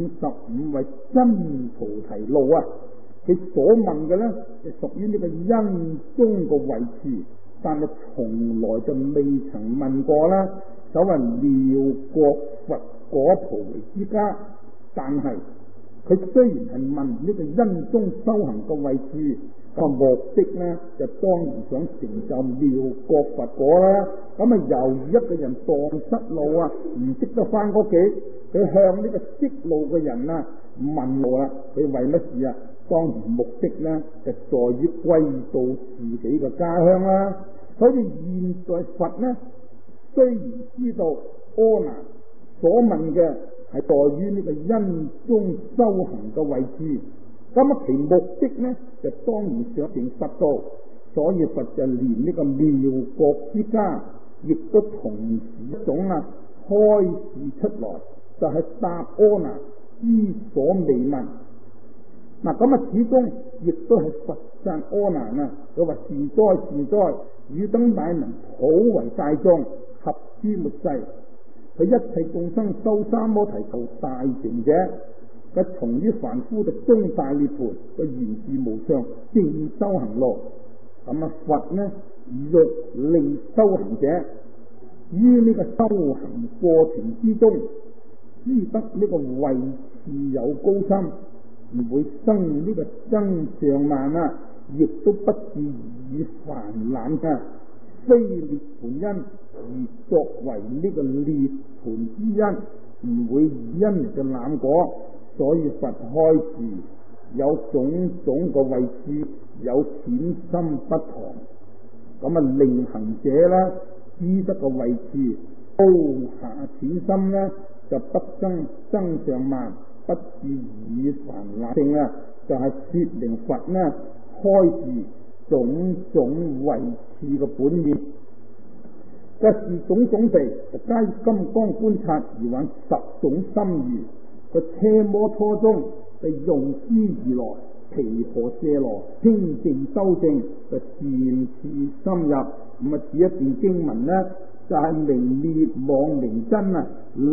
55位真菩提路啊。佢所問嘅呢，係屬於呢個因中嘅位置，但係從來就未曾問過啦。所謂妙覺佛果菩提之家，但係佢雖然係問呢個因中修行嘅位置，個目的呢就當然想成就妙覺佛果啦。咁啊，由於一個人蕩失路啊，唔識得翻屋企，佢向呢個識路嘅人啊問我啦，佢為乜事啊？當然目的呢就在於歸到自己嘅家鄉啦。所以現在佛呢，雖然知道阿難所問嘅係在於呢個因中修行嘅位置，咁啊其目的呢就當然想成佛道，所以佛就連呢個妙覺之家亦都同時一種啊開示出來，就係答阿難之所未問。嗱，咁啊，始終亦都係佛讚阿難啊！佢話是哉是哉，汝等乃能普為大眾，合諸末世。佢一切眾生修三摩提求大成者，佢從於凡夫嘅中大涅槃嘅原自無上正修行路。咁啊，佛呢欲令修行者於呢個修行過程之中，知得呢個位次有高深。唔會生呢個增上慢啊，亦都不至以煩惱嘅非涅槃因而作為呢個涅槃之因，唔會以因嚟嘅攬果。所以佛開示有種種個位置，有淺深不同。咁啊，令行者咧知得個位置高下淺深咧，就不增上慢。不至以煩惱性啊，就係說明佛呢開示種種位次嘅本意。一是種種地，就皆金剛觀察而揾10種心意。個車摩初中就用之而來，毗婆舍羅清淨修正，就漸次深入。咁啊，此一段經文呢，就係明滅妄明真啊，立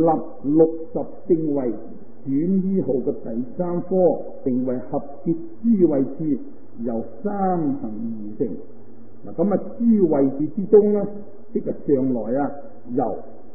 60正位。轉依號嘅第3科，定為合結諸位次，由3行而成。嗱，咁啊，諸位次之中呢，即係上來啊，由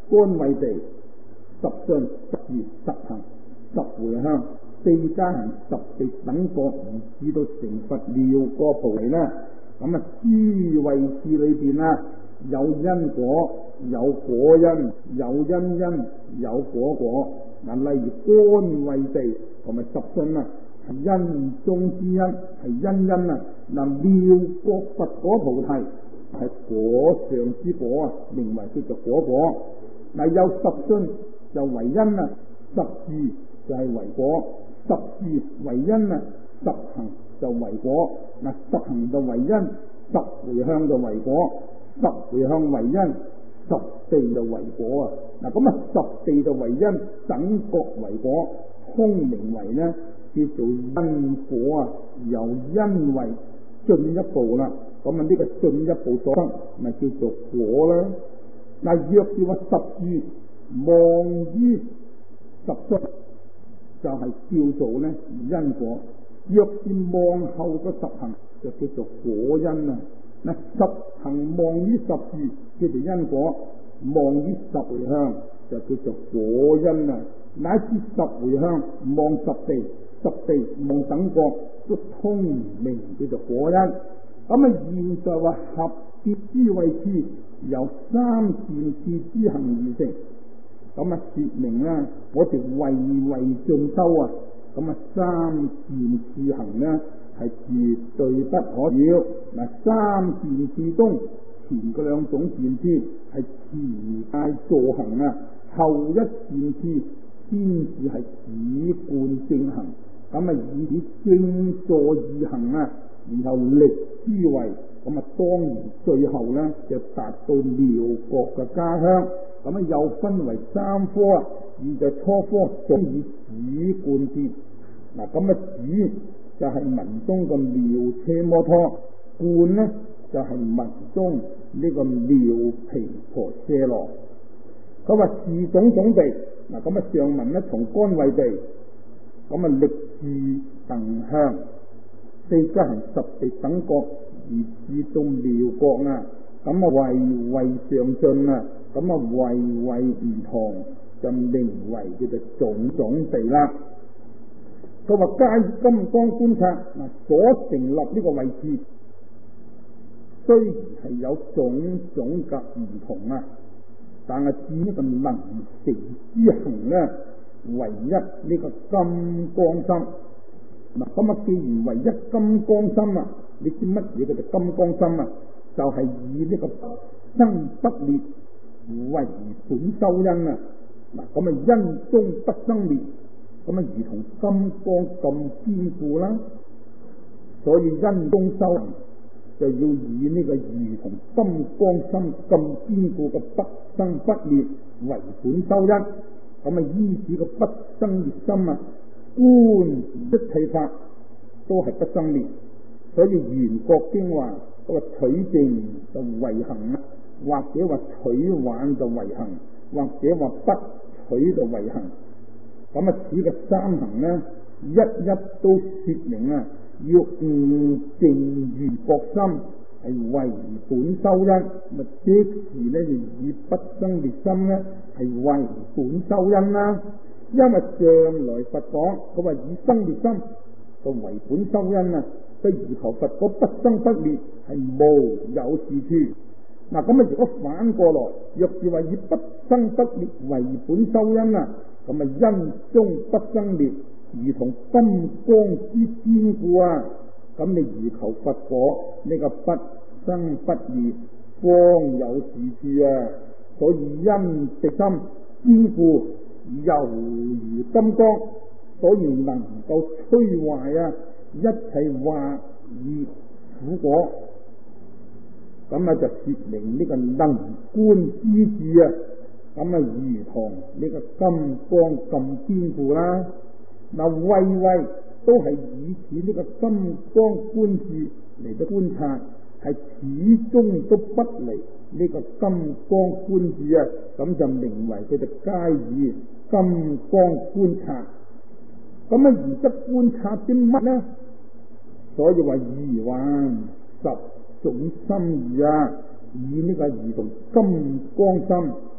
乾慧地十信十住十行十回向四加行十地等覺而至到成佛了果菩提啦。咁諸位次裏邊有因果有果因，有因有果。例如乾慧地同埋十信係因中之因，係因了果佛果菩提係果上之果名為叫做果。有十信就為因十住就係為果，十住為因十行就為果。十行就為因，十回向就為果，十回向為因，十地就為果咁十地就為因，等覺為果，空名為叫做因果由因為進一步啦。咁呢個進一步所生咪叫做果啦。若是話十住望於十信，就係叫做因果；若是望後個十行，就叫做果因十行望於十住叫做因果，望於十回向就叫做果因乃至十回向望十地，十地望等覺，都通名叫做果因。現在話合結諸位次由三善次之行而成，說明我哋位進修三善次行係絕對不可少。三善次中前嗰兩種善次係持戒助行後一善次先至係止觀正行。以正助二行然後力諸位，當然最後就達到妙覺嘅家鄉。又分為三科二就初科總以止觀之。止就係文中嘅妙車摩托，觀就係文中呢個妙毗婆舍羅。佢話是種種地上文從乾慧地力住行向四加行十地等覺而至到妙覺位位上進位位唔同，就名為叫做種種地啦。佢話皆金剛觀察所成立呢個位置，雖然係有種種嘅唔同但係至呢個能成之行唯一呢個金剛心。既然唯一金剛心你知乜嘢叫做金剛心就係以呢個不生不滅為本修因因中不生滅，如同金剛咁堅固啦。所以因中修行就要以呢個如同金剛心咁堅固嘅不生不滅為本修因。依此個不生滅心觀一切法都係不生滅。所以圓覺經話取淨就為行或者話取玩就為行，或者話不取就為行。此個三行一一都說明要悟淨圓覺心係為本修因，即時就以不生滅心係為本修因啦。因為上來佛講佢話以生滅心就為本修因所以如求佛果不生不滅係無有是處。如果反過來，若是話以不生不滅為本修因因中不生滅，如同金剛之堅固你如求佛果呢個不生不滅方有是處所以因直心堅固猶如金剛，所以能夠摧壞一切惑業苦果。就說明呢個能觀之智如同呢個金剛咁堅固啦。位位都係以此呢個金剛觀智嚟到觀察，係始終都不離呢個金剛觀智就名為佢哋皆以金剛觀察。而則觀察啲乜呢？所以話二幻十種心意以呢個如同金剛心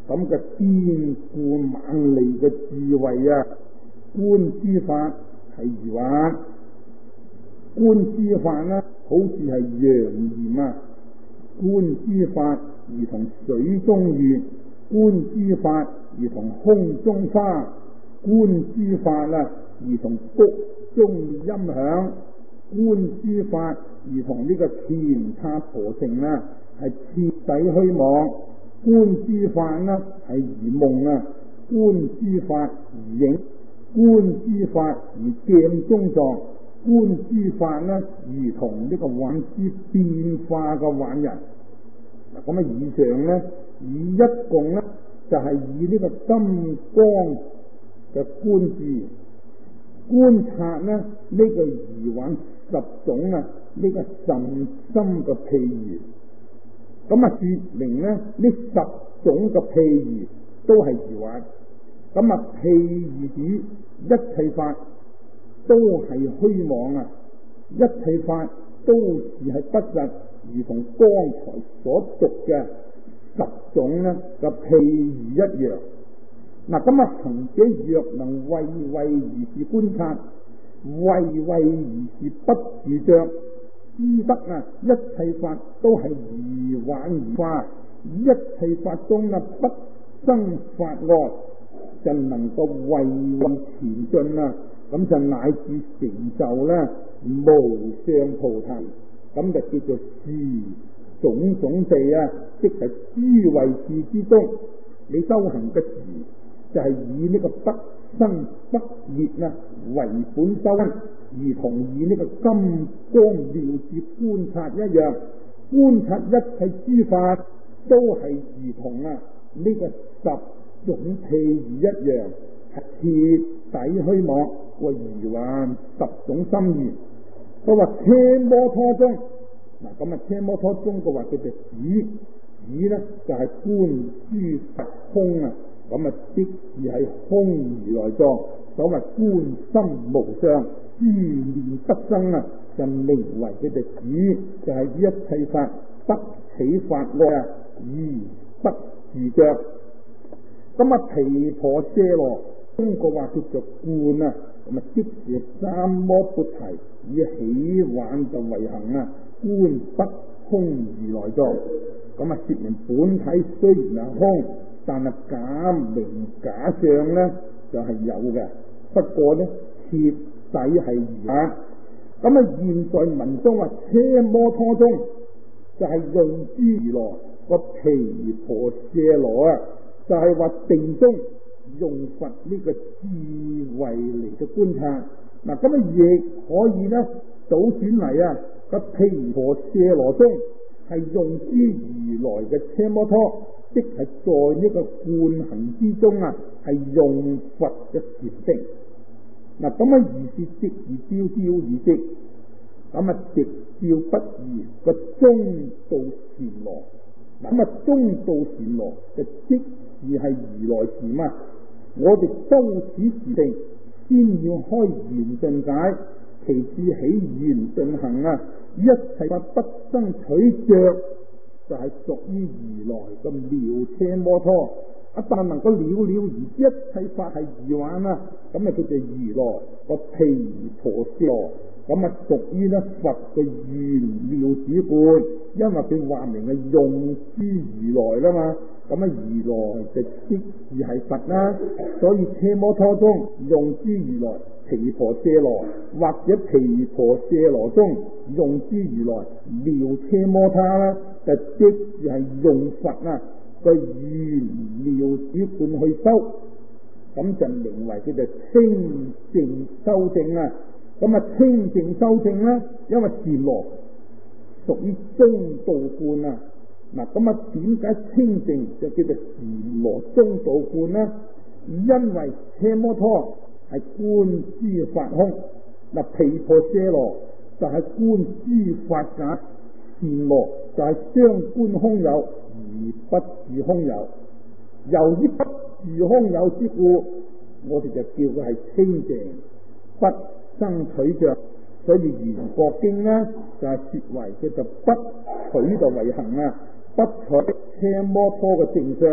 咁嘅堅固猛利嘅智慧啊！觀之法係如幻，觀之法呢，好似係陽焰啊！觀之法如同水中月，觀之法如同空中花，觀之法啊如同谷中音響，觀之法如同呢個田塔婆城啊，係徹底虛妄。觀之法呢係如夢啊，觀之法如影，觀之法如鏡中狀，觀之法呢如同呢個幻之變化嘅幻人。咁啊，以上呢以一共呢就係以呢個金光嘅觀字觀察呢個疑幻十種啊，呢個甚深嘅譬喻。咁啊，說明呢十種嘅譬喻都係疑幻。咁啊，譬喻指一切法都係虛妄啊，一切法都係不實，如同剛才所讀嘅十種呢嘅譬喻一樣。嗱，咁啊，行者若能畏畏如是觀察，畏畏如是不住着，知得啊一切法都係疑幻而化，一切法中啊不生法外，就能夠畏畏前進啊，咁就乃至成就咧無上菩提，咁就叫做是種種地啊，即係諸位次之中，你修行嘅時就係以呢個不生不滅啊為本修因，如同以呢個金光妙智觀察一樣，觀察一切諸法都係如同啊呢個十種譬喻一樣，係徹底虛妄為疑幻十種心意。佢話奢摩他中，嗱咁啊奢摩他中嘅話叫做指呢就係觀諸佛空啊，咁啊即是係空如來藏。所謂觀心無相，諸念不生啊，就名為佢哋指，就係一切法不起法外啊，而不住着。咁啊毗婆舍羅中國話叫做觀啊，咁啊即是三摩缽提以起幻就為行啊，觀不空如來藏。咁啊說明本體雖然係空，但係假名假相呢就係有嘅，不過呢徹底係疑幻。咁啊現在文中話奢摩他中就係用諸如來個毗婆舍羅啊，就係話定中用佛呢個智慧嚟嘅觀察。嗱咁啊亦可以呢倒轉嚟啊，個毗婆舍羅中係用諸如來嘅奢摩他，即係在呢個觀行之中啊，係用佛嘅禪定。嗱咁啊如是直而照，照而直，咁啊直照不疑個中道禪羅。咁啊中道禪羅就即是係如來禪啊。我哋修此禪定，先要開圓頓解，其次起圓頓行啊。一切法不生取着，就係屬於如來嘅妙奢摩他。一旦能夠了而知一切法係疑幻啊，咁啊叫做如來個毗婆舍羅。咁啊屬於呢佛嘅玄妙止觀，因為佢話明係用諸如來啦嘛。咁啊如來就即是係佛啦，所以奢摩他中用諸如來毗婆舍羅，或者毗婆舍羅中用諸如來妙奢摩他啦，就即是係用佛啊個玄妙止觀去修，咁就名為佢哋清淨修正啊。咁啊清淨修正咧，因為禪羅屬於中道觀啊。嗱咁啊點解清淨就叫做禪羅中道觀呢？因為奢摩他係觀諸法空，嗱毗婆舍羅就係觀諸法假，禪羅就係相觀空有而不住空有。由於不住空有之故，我哋就叫佢係清淨不生取着，所以圓覺經呢就係說為叫做不取就為行啊，不取奢摩他嘅正相，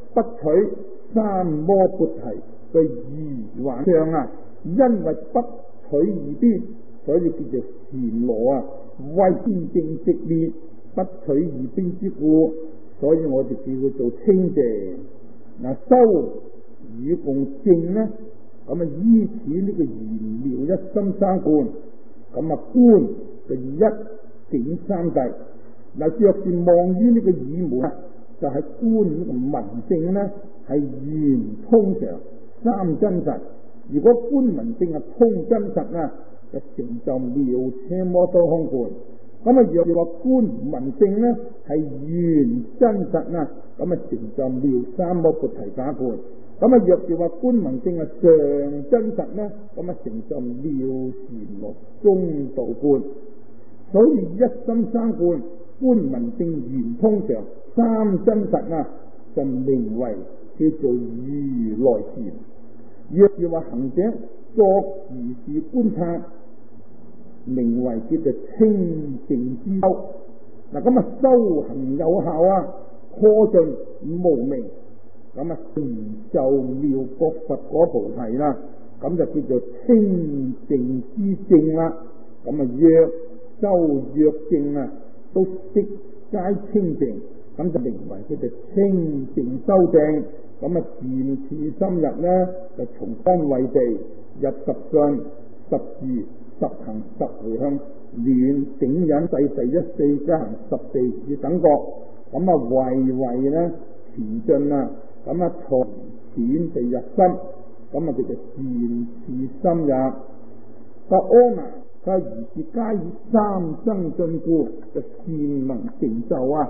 不取三摩缽提嘅疑幻相啊，因為不取二邊，所以叫做禪羅啊，為清淨直滅，不取二邊之故，所以我哋叫佢做清淨。嗱，修與共正呢，咁啊依此呢個玄妙一心三觀，咁啊觀就一境三際。嗱，若是望於呢個耳門，就係觀呢個文正呢，係圓通常三真實。如果觀文正係通真實啊，就成就妙車摩多空觀。咁啊，若是話觀文正呢係圓真實啊，咁啊成就妙三摩缽提打觀。咁啊，若是話觀文正係上真實呢，咁啊成就妙禪六中道觀。所以一心三觀，觀文正圓通常三真實啊，就名為叫做如來禪。若是話行者作如是觀察，名為叫做清淨之修。嗱，咁啊修行有效啊，破盡無明，咁啊成就妙覺佛果菩提啦，咁就叫做清淨之正啦。咁啊若修若正啊，都悉皆清淨，咁就名為叫做清淨修正。咁啊漸次深入呢，就從根慧地入十信、十住、十行、十回向、暖頂忍世第一四加行十地與等覺，咁啊慧呢前進啊，咁啊從淺地入深，咁啊叫做漸次深入。個阿難佢如是皆以三生進故，就善能成就啊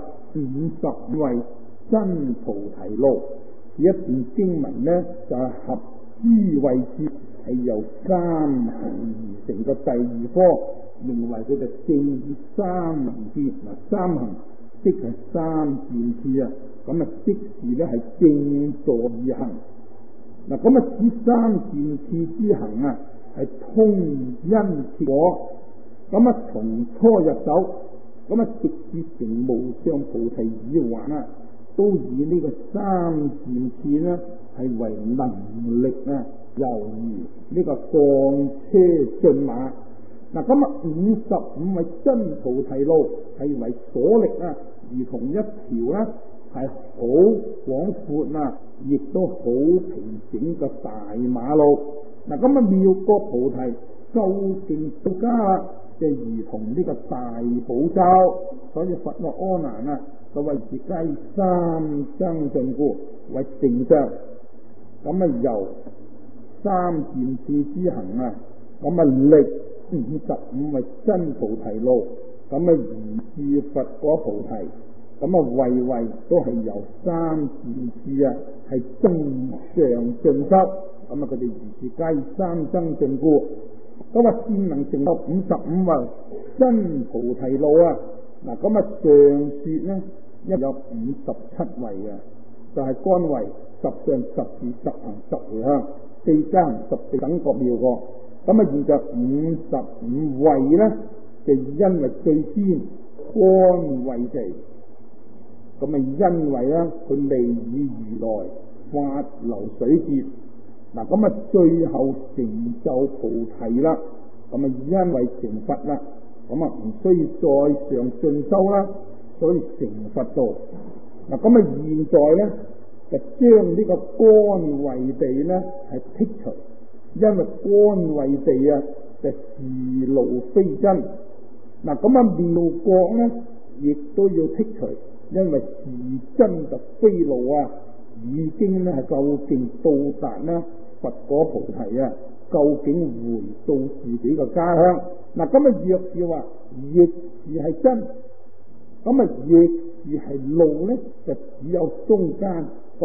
55位真菩提路。呢一段經文呢，就係合諸位次，係由三行而成嘅第二科，名為佢嘅正三行次。嗱，三行即係三漸次啊，咁啊即是咧係正坐而行。嗱，咁啊此三漸次之行啊，係通因結果，咁啊從初入手，咁啊直至成無上菩提耳環啊，都以呢個三漸次呢係為能力啊，猶如呢個鋼車駿馬。嗱，咁啊55位真菩提路係為所力啊，如同一條呢係好廣闊啊，亦都好平整嘅大馬路。嗱，咁啊妙覺菩提究竟到家啦，就如同呢個大寶洲。所以佛話阿難啊，就為自皆三生進故為成就。咁啊由三漸次之行啊，咁啊力55位真菩提路，咁啊如是佛果菩提，咁啊位都係由三漸次啊係增上進修。咁啊佢哋如是皆三生進故，咁啊先能成就55位真菩提路啊。嗱，咁啊上說呢一有57位嘅，就係乾位、十相、十住、十行、十回向、四加行、十地等覺妙覺。咁啊現在55位呢，就因為最先乾位地，咁啊因為呢佢未以如來法流水節。嗱，咁啊最後成就菩提啦，咁啊因為成佛啦，咁啊唔需要再上進修啦，所以成佛道。嗱，咁啊現在呢，就將呢個乾位地呢係剔除，因為乾位地啊就時路非真。嗱，咁啊妙覺呢亦都要剔除，因為時真就非路啊，已經呢係究竟到達呢佛果菩提啊，究竟回到自己嘅家鄉。嗱，咁啊若是話亦是係真，咁啊亦是係路呢，就只有中間個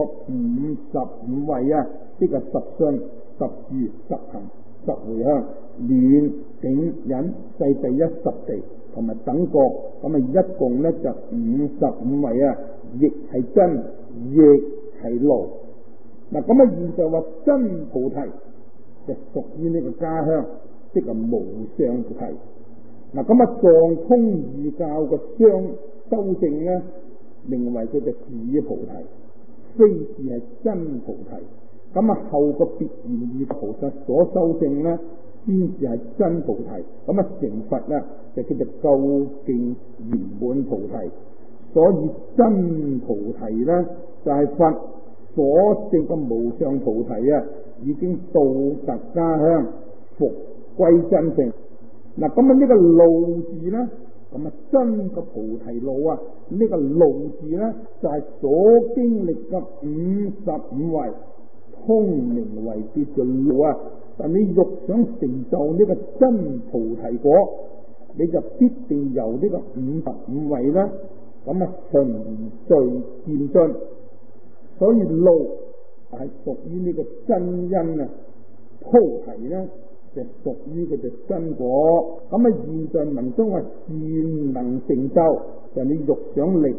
55位啊，即係十相、十住、十行、十回向、暖頂忍世第一十地同埋等覺，咁啊一共呢就55位啊，亦係真，亦係路。嗱，咁啊現在話真菩提就屬於呢個家鄉，即係無上菩提。嗱，咁啊藏通義教嘅相修正呢，名為佢嘅智菩提。 非是係真菩提。咁後個別賢義菩薩所修正咧，先至係真菩提。咁成佛咧就叫做究竟圓滿菩提。所以真菩提咧就係佛所證嘅無上菩提啊，已經到達家鄉，復歸真正。嗱，咁啊呢個路字咧，咁啊真嘅菩提路啊，呢個路字咧就係所經歷嘅55位通名為叫做路啊。但你欲想成就呢個真菩提果，你就必定由呢個55位咧，咁啊循序漸進。所以路係屬於呢個真因啊，菩提咧就屬於佢嘅真果。咁啊現在文中話善能成就，就你欲想歷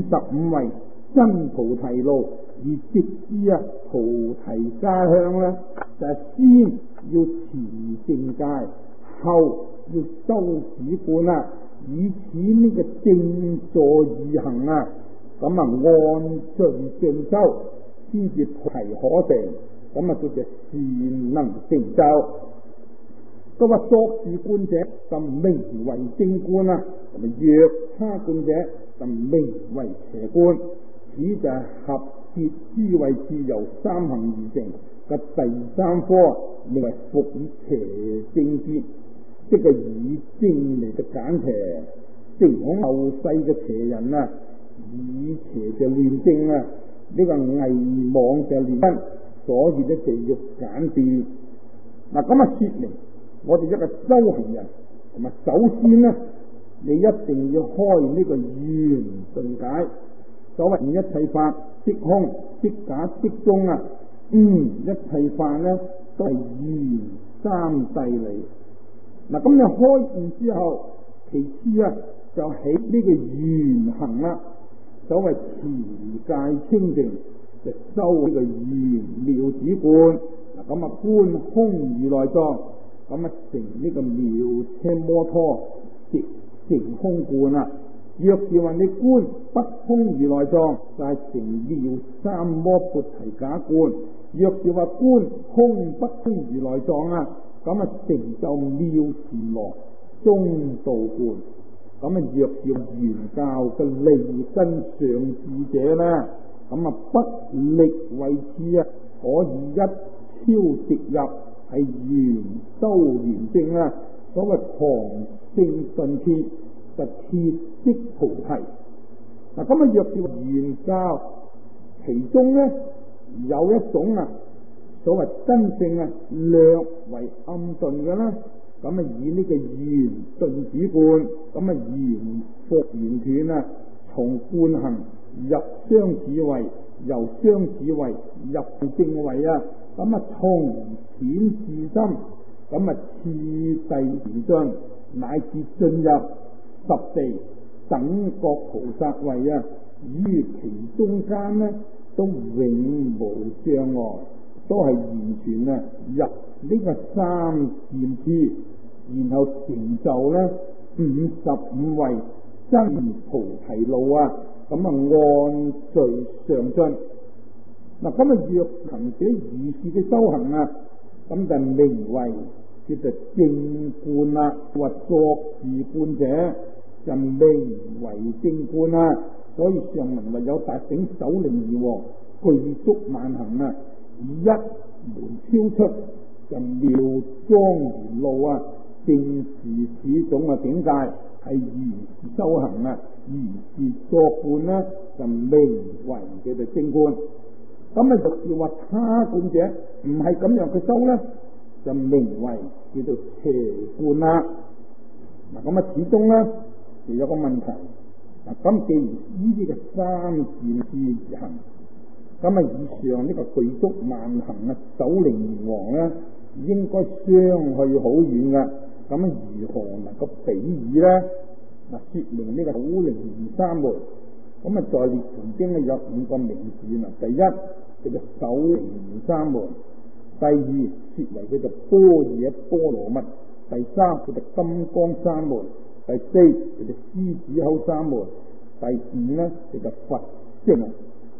55位真菩提路，而直至菩提家鄉咧，就係先要持正戒，後要修止觀啊，以此呢個正坐而行啊，咁啊按序進修，先至菩提可成。咁啊叫做善能成就。咁啊作是觀者就名為正觀啊，咁啊若他觀者就名為邪觀。此就係合結智慧智由三行而成嘅第三科，名為復以邪正結，即係以正嚟嘅減邪。正講後世嘅邪人啊，以邪就亂正啊，呢個偽妄就亂真，所以咧就要簡別。嗱咁啊說明我哋一個修行人，同埋首先咧，你一定要開呢個圓頓解。所謂一切法即空即假即中啊，一切法咧都係圓三諦理。嗱咁你開悟之後，其次啊就起呢個圓行啦。所謂持戒清淨，就修呢個圓妙止觀。嗱咁啊觀空如來藏，咁啊成呢個妙車摩托直成空觀啊。若是話你觀不空如來藏，就係成妙三摩缽提假觀；若是話觀空不空如來藏啊，咁啊成就妙禪羅中道觀。咁啊若是原教嘅利根上智者咧，咁啊不力為次啊，可以一超直入係圓修圓正啊。所謂狂性頓切，就切即菩提。嗱咁啊若是原教其中咧有一種啊，所謂真正啊略為暗頓嘅啦，咁啊以呢個圓頓止觀，咁啊圓復圓斷啊，從觀行入相似位，由相似位入正位啊，咁啊從淺至深，咁啊次第前進，乃至進入十地等覺菩薩位啊，於其中間呢都永無障礙，都係完全啊入呢個三漸次，然後成就呢55位真菩提路啊。咁啊按序上進。嗱咁啊若行者如是嘅修行啊，咁就名為叫做正觀啦。或作是觀者就名為正觀啦。所以上文話有達頂首楞義王具足萬行啊，以一門超出就妙莊嚴路啊，正是此種嘅境界係如是修行啊，如是作觀呢就名為叫做正觀。咁啊若是話他觀者唔係咁樣嘅修呢，就名為叫做邪觀啦。嗱咁啊始終呢就有個問題。嗱咁既然呢啲嘅三漸次而行，咁啊以上呢個具足萬行啊首楞義王咧，應該相去好遠噶。咁啊如何能夠比擬咧？嗱，說明呢個首楞義三門，咁啊在列傳經咧有5個名字啊。第一叫做首楞義三門，第二說為叫做般若波羅蜜，第三叫做金剛三門，第四叫做獅子口三門，第五咧叫做佛性。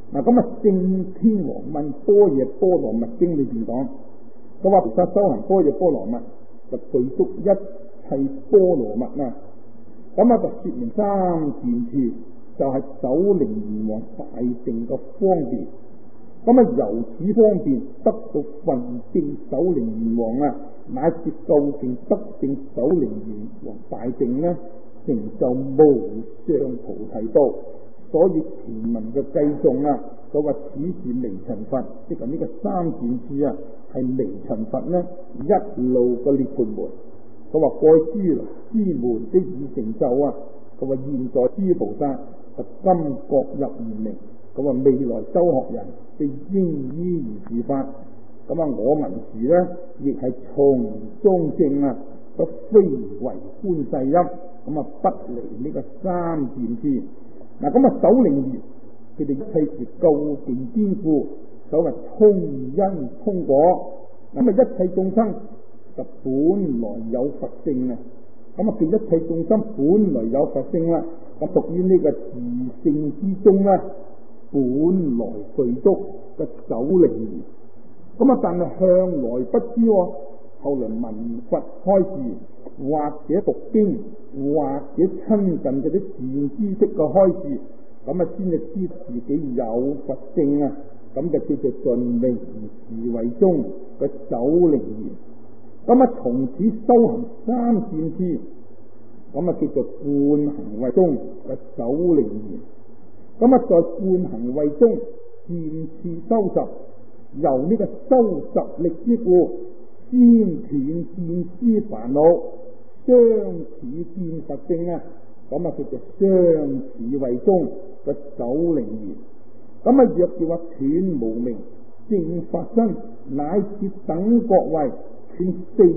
嗱，咁聖天王問般若波羅蜜經裏邊講，佢話菩薩修行般若波羅蜜就具足一切波羅蜜啊。咁就說明三件事，就係首楞嚴王大定嘅方便。咁由此方便得到分證首楞嚴王啊，乃至究竟得證首楞嚴王大定呢，成就無上菩提道。所以前文嘅計頌啊，佢話此是微塵佛，即係呢個三件事啊，係微塵佛呢一路嘅涅槃門。佢話過去之門的已成就啊，佢話現在諸菩薩就今各入圓明。佢話未來修學人嘅應依如是法。咁我文殊呢亦係從中正啊，都非為觀世音。咁不離呢個三件事。嗱，首楞嚴佢哋一切是究竟堅固，所謂通因通果。一切眾生就本來有佛性啊。見一切眾生本來有佛性啦，咁屬於呢個自性之中咧，本來具足嘅首楞嚴。但係向來不知，後來聞佛開示，或者讀經，或者親近嗰啲善知識嘅開示，先至知自己有佛性啊。咁就叫做盡明智慧中嘅首楞嚴。從此修行三善次，叫做觀行慧中嘅首楞嚴。在觀行慧中漸次收拾，由呢個收拾力之故，先斷見思煩惱，相似見佛性啊。叫做相似慧中嘅首楞嚴。若是話斷無明正法身，乃至等覺位斷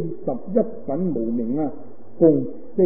41品無明啊，共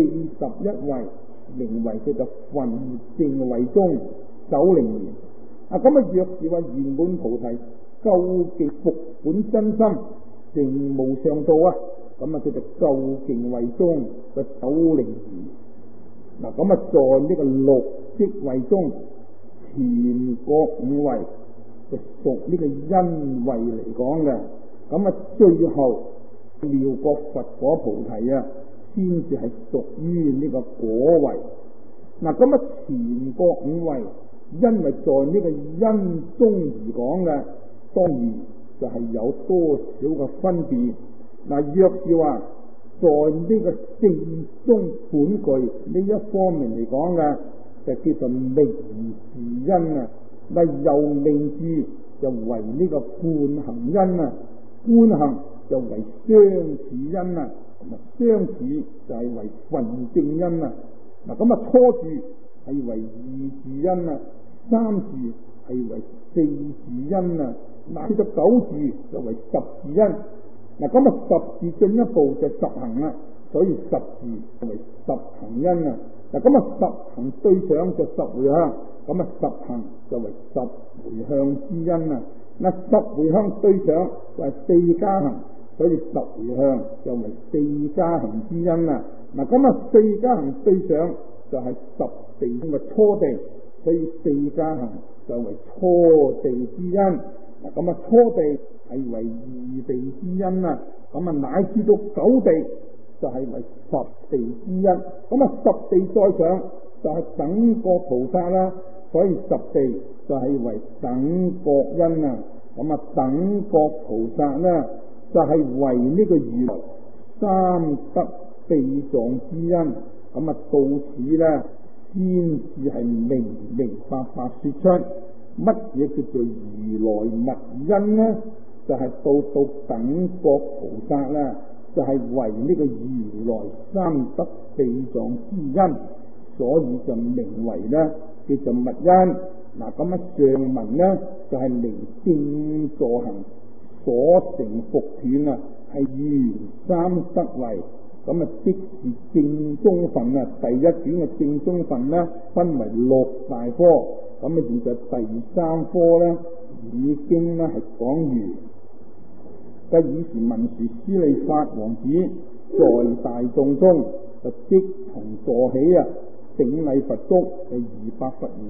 41位，名為叫做分證位中首楞嚴。若是話圓滿菩提，究竟復本真心，成無上道啊，叫做究竟位中嘅首楞嚴。在呢個六即位中，前嗰五位就屬呢個因位嚟講嘅。最後妙覺佛果菩提啊，先至係屬於呢個果位。前嗰五位，因為在呢個因中而講嘅，當然就係有多少嘅分別。若是話在呢個正宗本具呢一方面嚟講嘅，就叫做明字因啊。又明字就為呢個觀行因啊，觀行就為相似因啊，同埋相似就係為分證因啊。初住係為二字因啊，三住係為四字因啊，乃至到九住就為十字因。十字進一步就十行啦，所以十字就為十行因啊。十行對上就十回向，十行就為十回向之因啊。十回向對上就係四加行，所以十回向就為四加行之因啊。四加行對上就係十地嘅初地，所以四加行就為初地之因。初地係為二地之因啊。乃至到九地就係為十地之因。十地再上就係等覺菩薩啦，所以十地就係為等覺因啊。等覺菩薩呢，就係為呢個如來三德秘藏之因。到此呢，先至係明明白白說出乜嘢叫做如來密因呢？就係到等覺菩薩啦，就係為呢個如來三德秘藏之因，所以就名為呢叫做密因。上文呢就係明正助行所成復斷啊，係原三德位。即是正宗分啊，第一卷嘅正宗分呢，分為六大科。現在第三科呢已經呢係講完。以時文殊師利法王子在大眾中就即同坐起啊，頂禮佛足200佛言：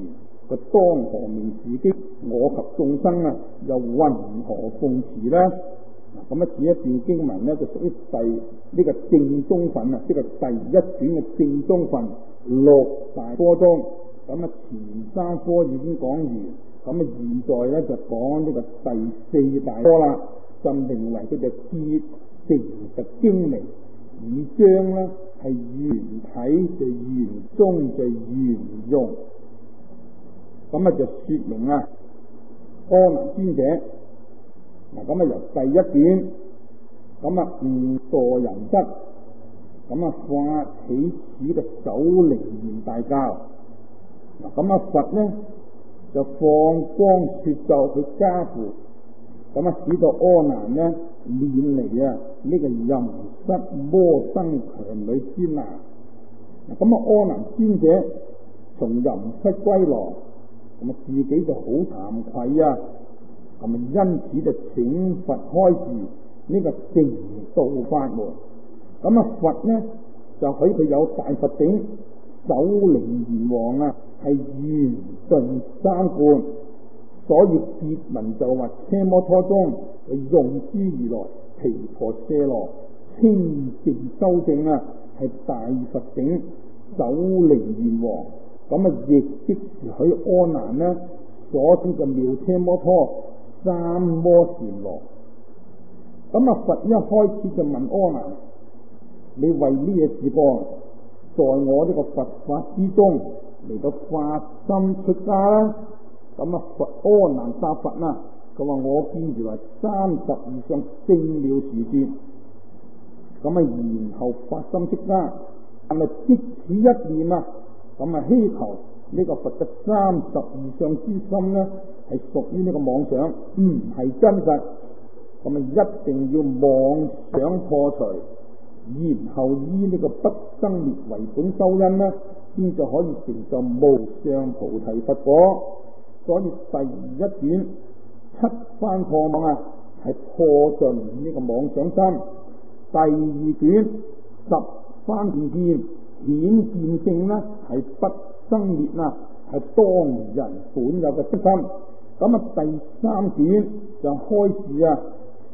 佢當何名自己？我及眾生啊，又云何奉持呢？咁啊，此一段經文呢，就屬於呢個正宗份啊，即係第一卷嘅正宗份六大科中。咁啊，前三科已經講完，咁啊，現在咧就講呢個第四大科啦，就名為佢嘅結成嘅經微，以將呢係原體就原宗就原用。咁啊，就說明啊，阿難尊者嗱，咁啊由第一卷咁啊悟墮人得，咁啊發起此嘅首楞嚴大教。嗱，咁啊佛呢就放光說咒去加護，咁啊使到阿難呢免離啊呢個淫室魔生強女之難。咁啊阿難尊者從淫室歸來，咁啊自己就好慚愧啊，咁啊因此就請佛開示呢個成道法門。咁啊佛呢就許佢有大佛頂，首楞嚴王啊係圓頓三觀，所以結文就話奢摩他中用之如來毗婆舍羅清淨修正啊係大佛頂首楞嚴王。咁啊亦即是許阿難呢所稱嘅妙奢摩他三摩禪羅。咁啊佛一開始就問阿難，你為咩事幹？在我呢個佛法之中嚟到發心出家啦。咁啊佛阿難答佛啦，佢話我見如來32相勝了時節，咁啊然後發心出家，係咪即此一念啊？咁啊希求呢個佛嘅32相之心呢係屬於呢個妄想，唔係真實。咁啊一定要妄想破除，然後依呢個不生滅為本修因呢，先就可以成就無上菩提佛果。所以第一卷7番破妄啊，係破盡呢個妄想心；第二卷10番見見顯見性呢，係不生滅啊，係當人本有嘅心。咁啊第三卷就開始啊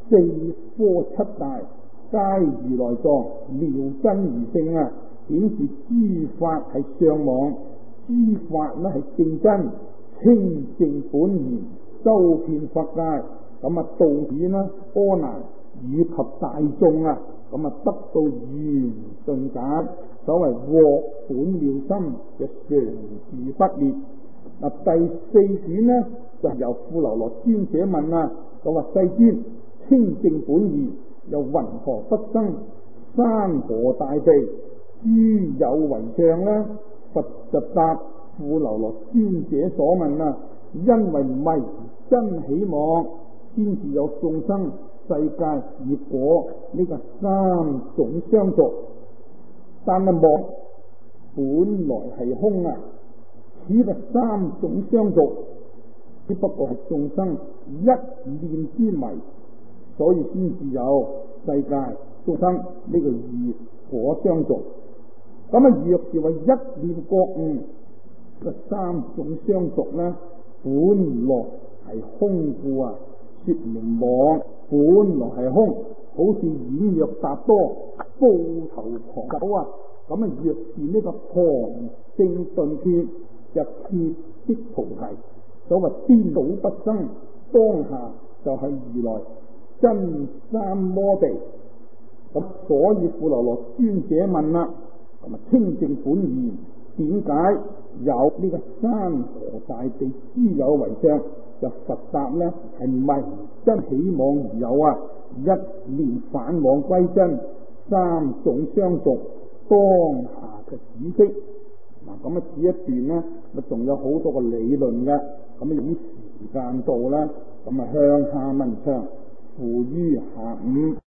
4科7大皆如來藏妙真如性啊，顯示諸法係相妄，諸法呢係正真，清淨本然，周遍法界。咁啊導演啦阿難以及大眾啊，咁啊得到圓頓解，所謂獲本妙心嘅常住不滅。嗱第4卷呢就由富樓那尊者問啊，佢話世尊，清淨本然又云何不生山河大地，諸有為相呢？佛就答富樓那尊者所問啊，因為迷真起妄，先至有眾生世界業果呢個3種相續。但係妄本來係空啊，此個3種相續只不過係眾生一念之迷，所以先至有世界眾生呢個業果相續。咁啊若是為一念覺悟，個3種相續呢，本來係空故啊，說明妄本來係空，好似演若達多高頭旁走啊。咁啊若是呢個旁證頓決，就決的菩提。所謂顛倒不生，當下就係如來真三摩地。咁所以富樓那尊者問啦，咁啊清淨本然點解有呢個山河大地諸有為相？就佛答呢係迷真起妄而有啊，一念返妄歸真，3種相續當下嘅止息。嗱咁啊此一段呢咪仲有好多個理論嘅，咁由於時間到啦，咁啊向下文長，付於下午。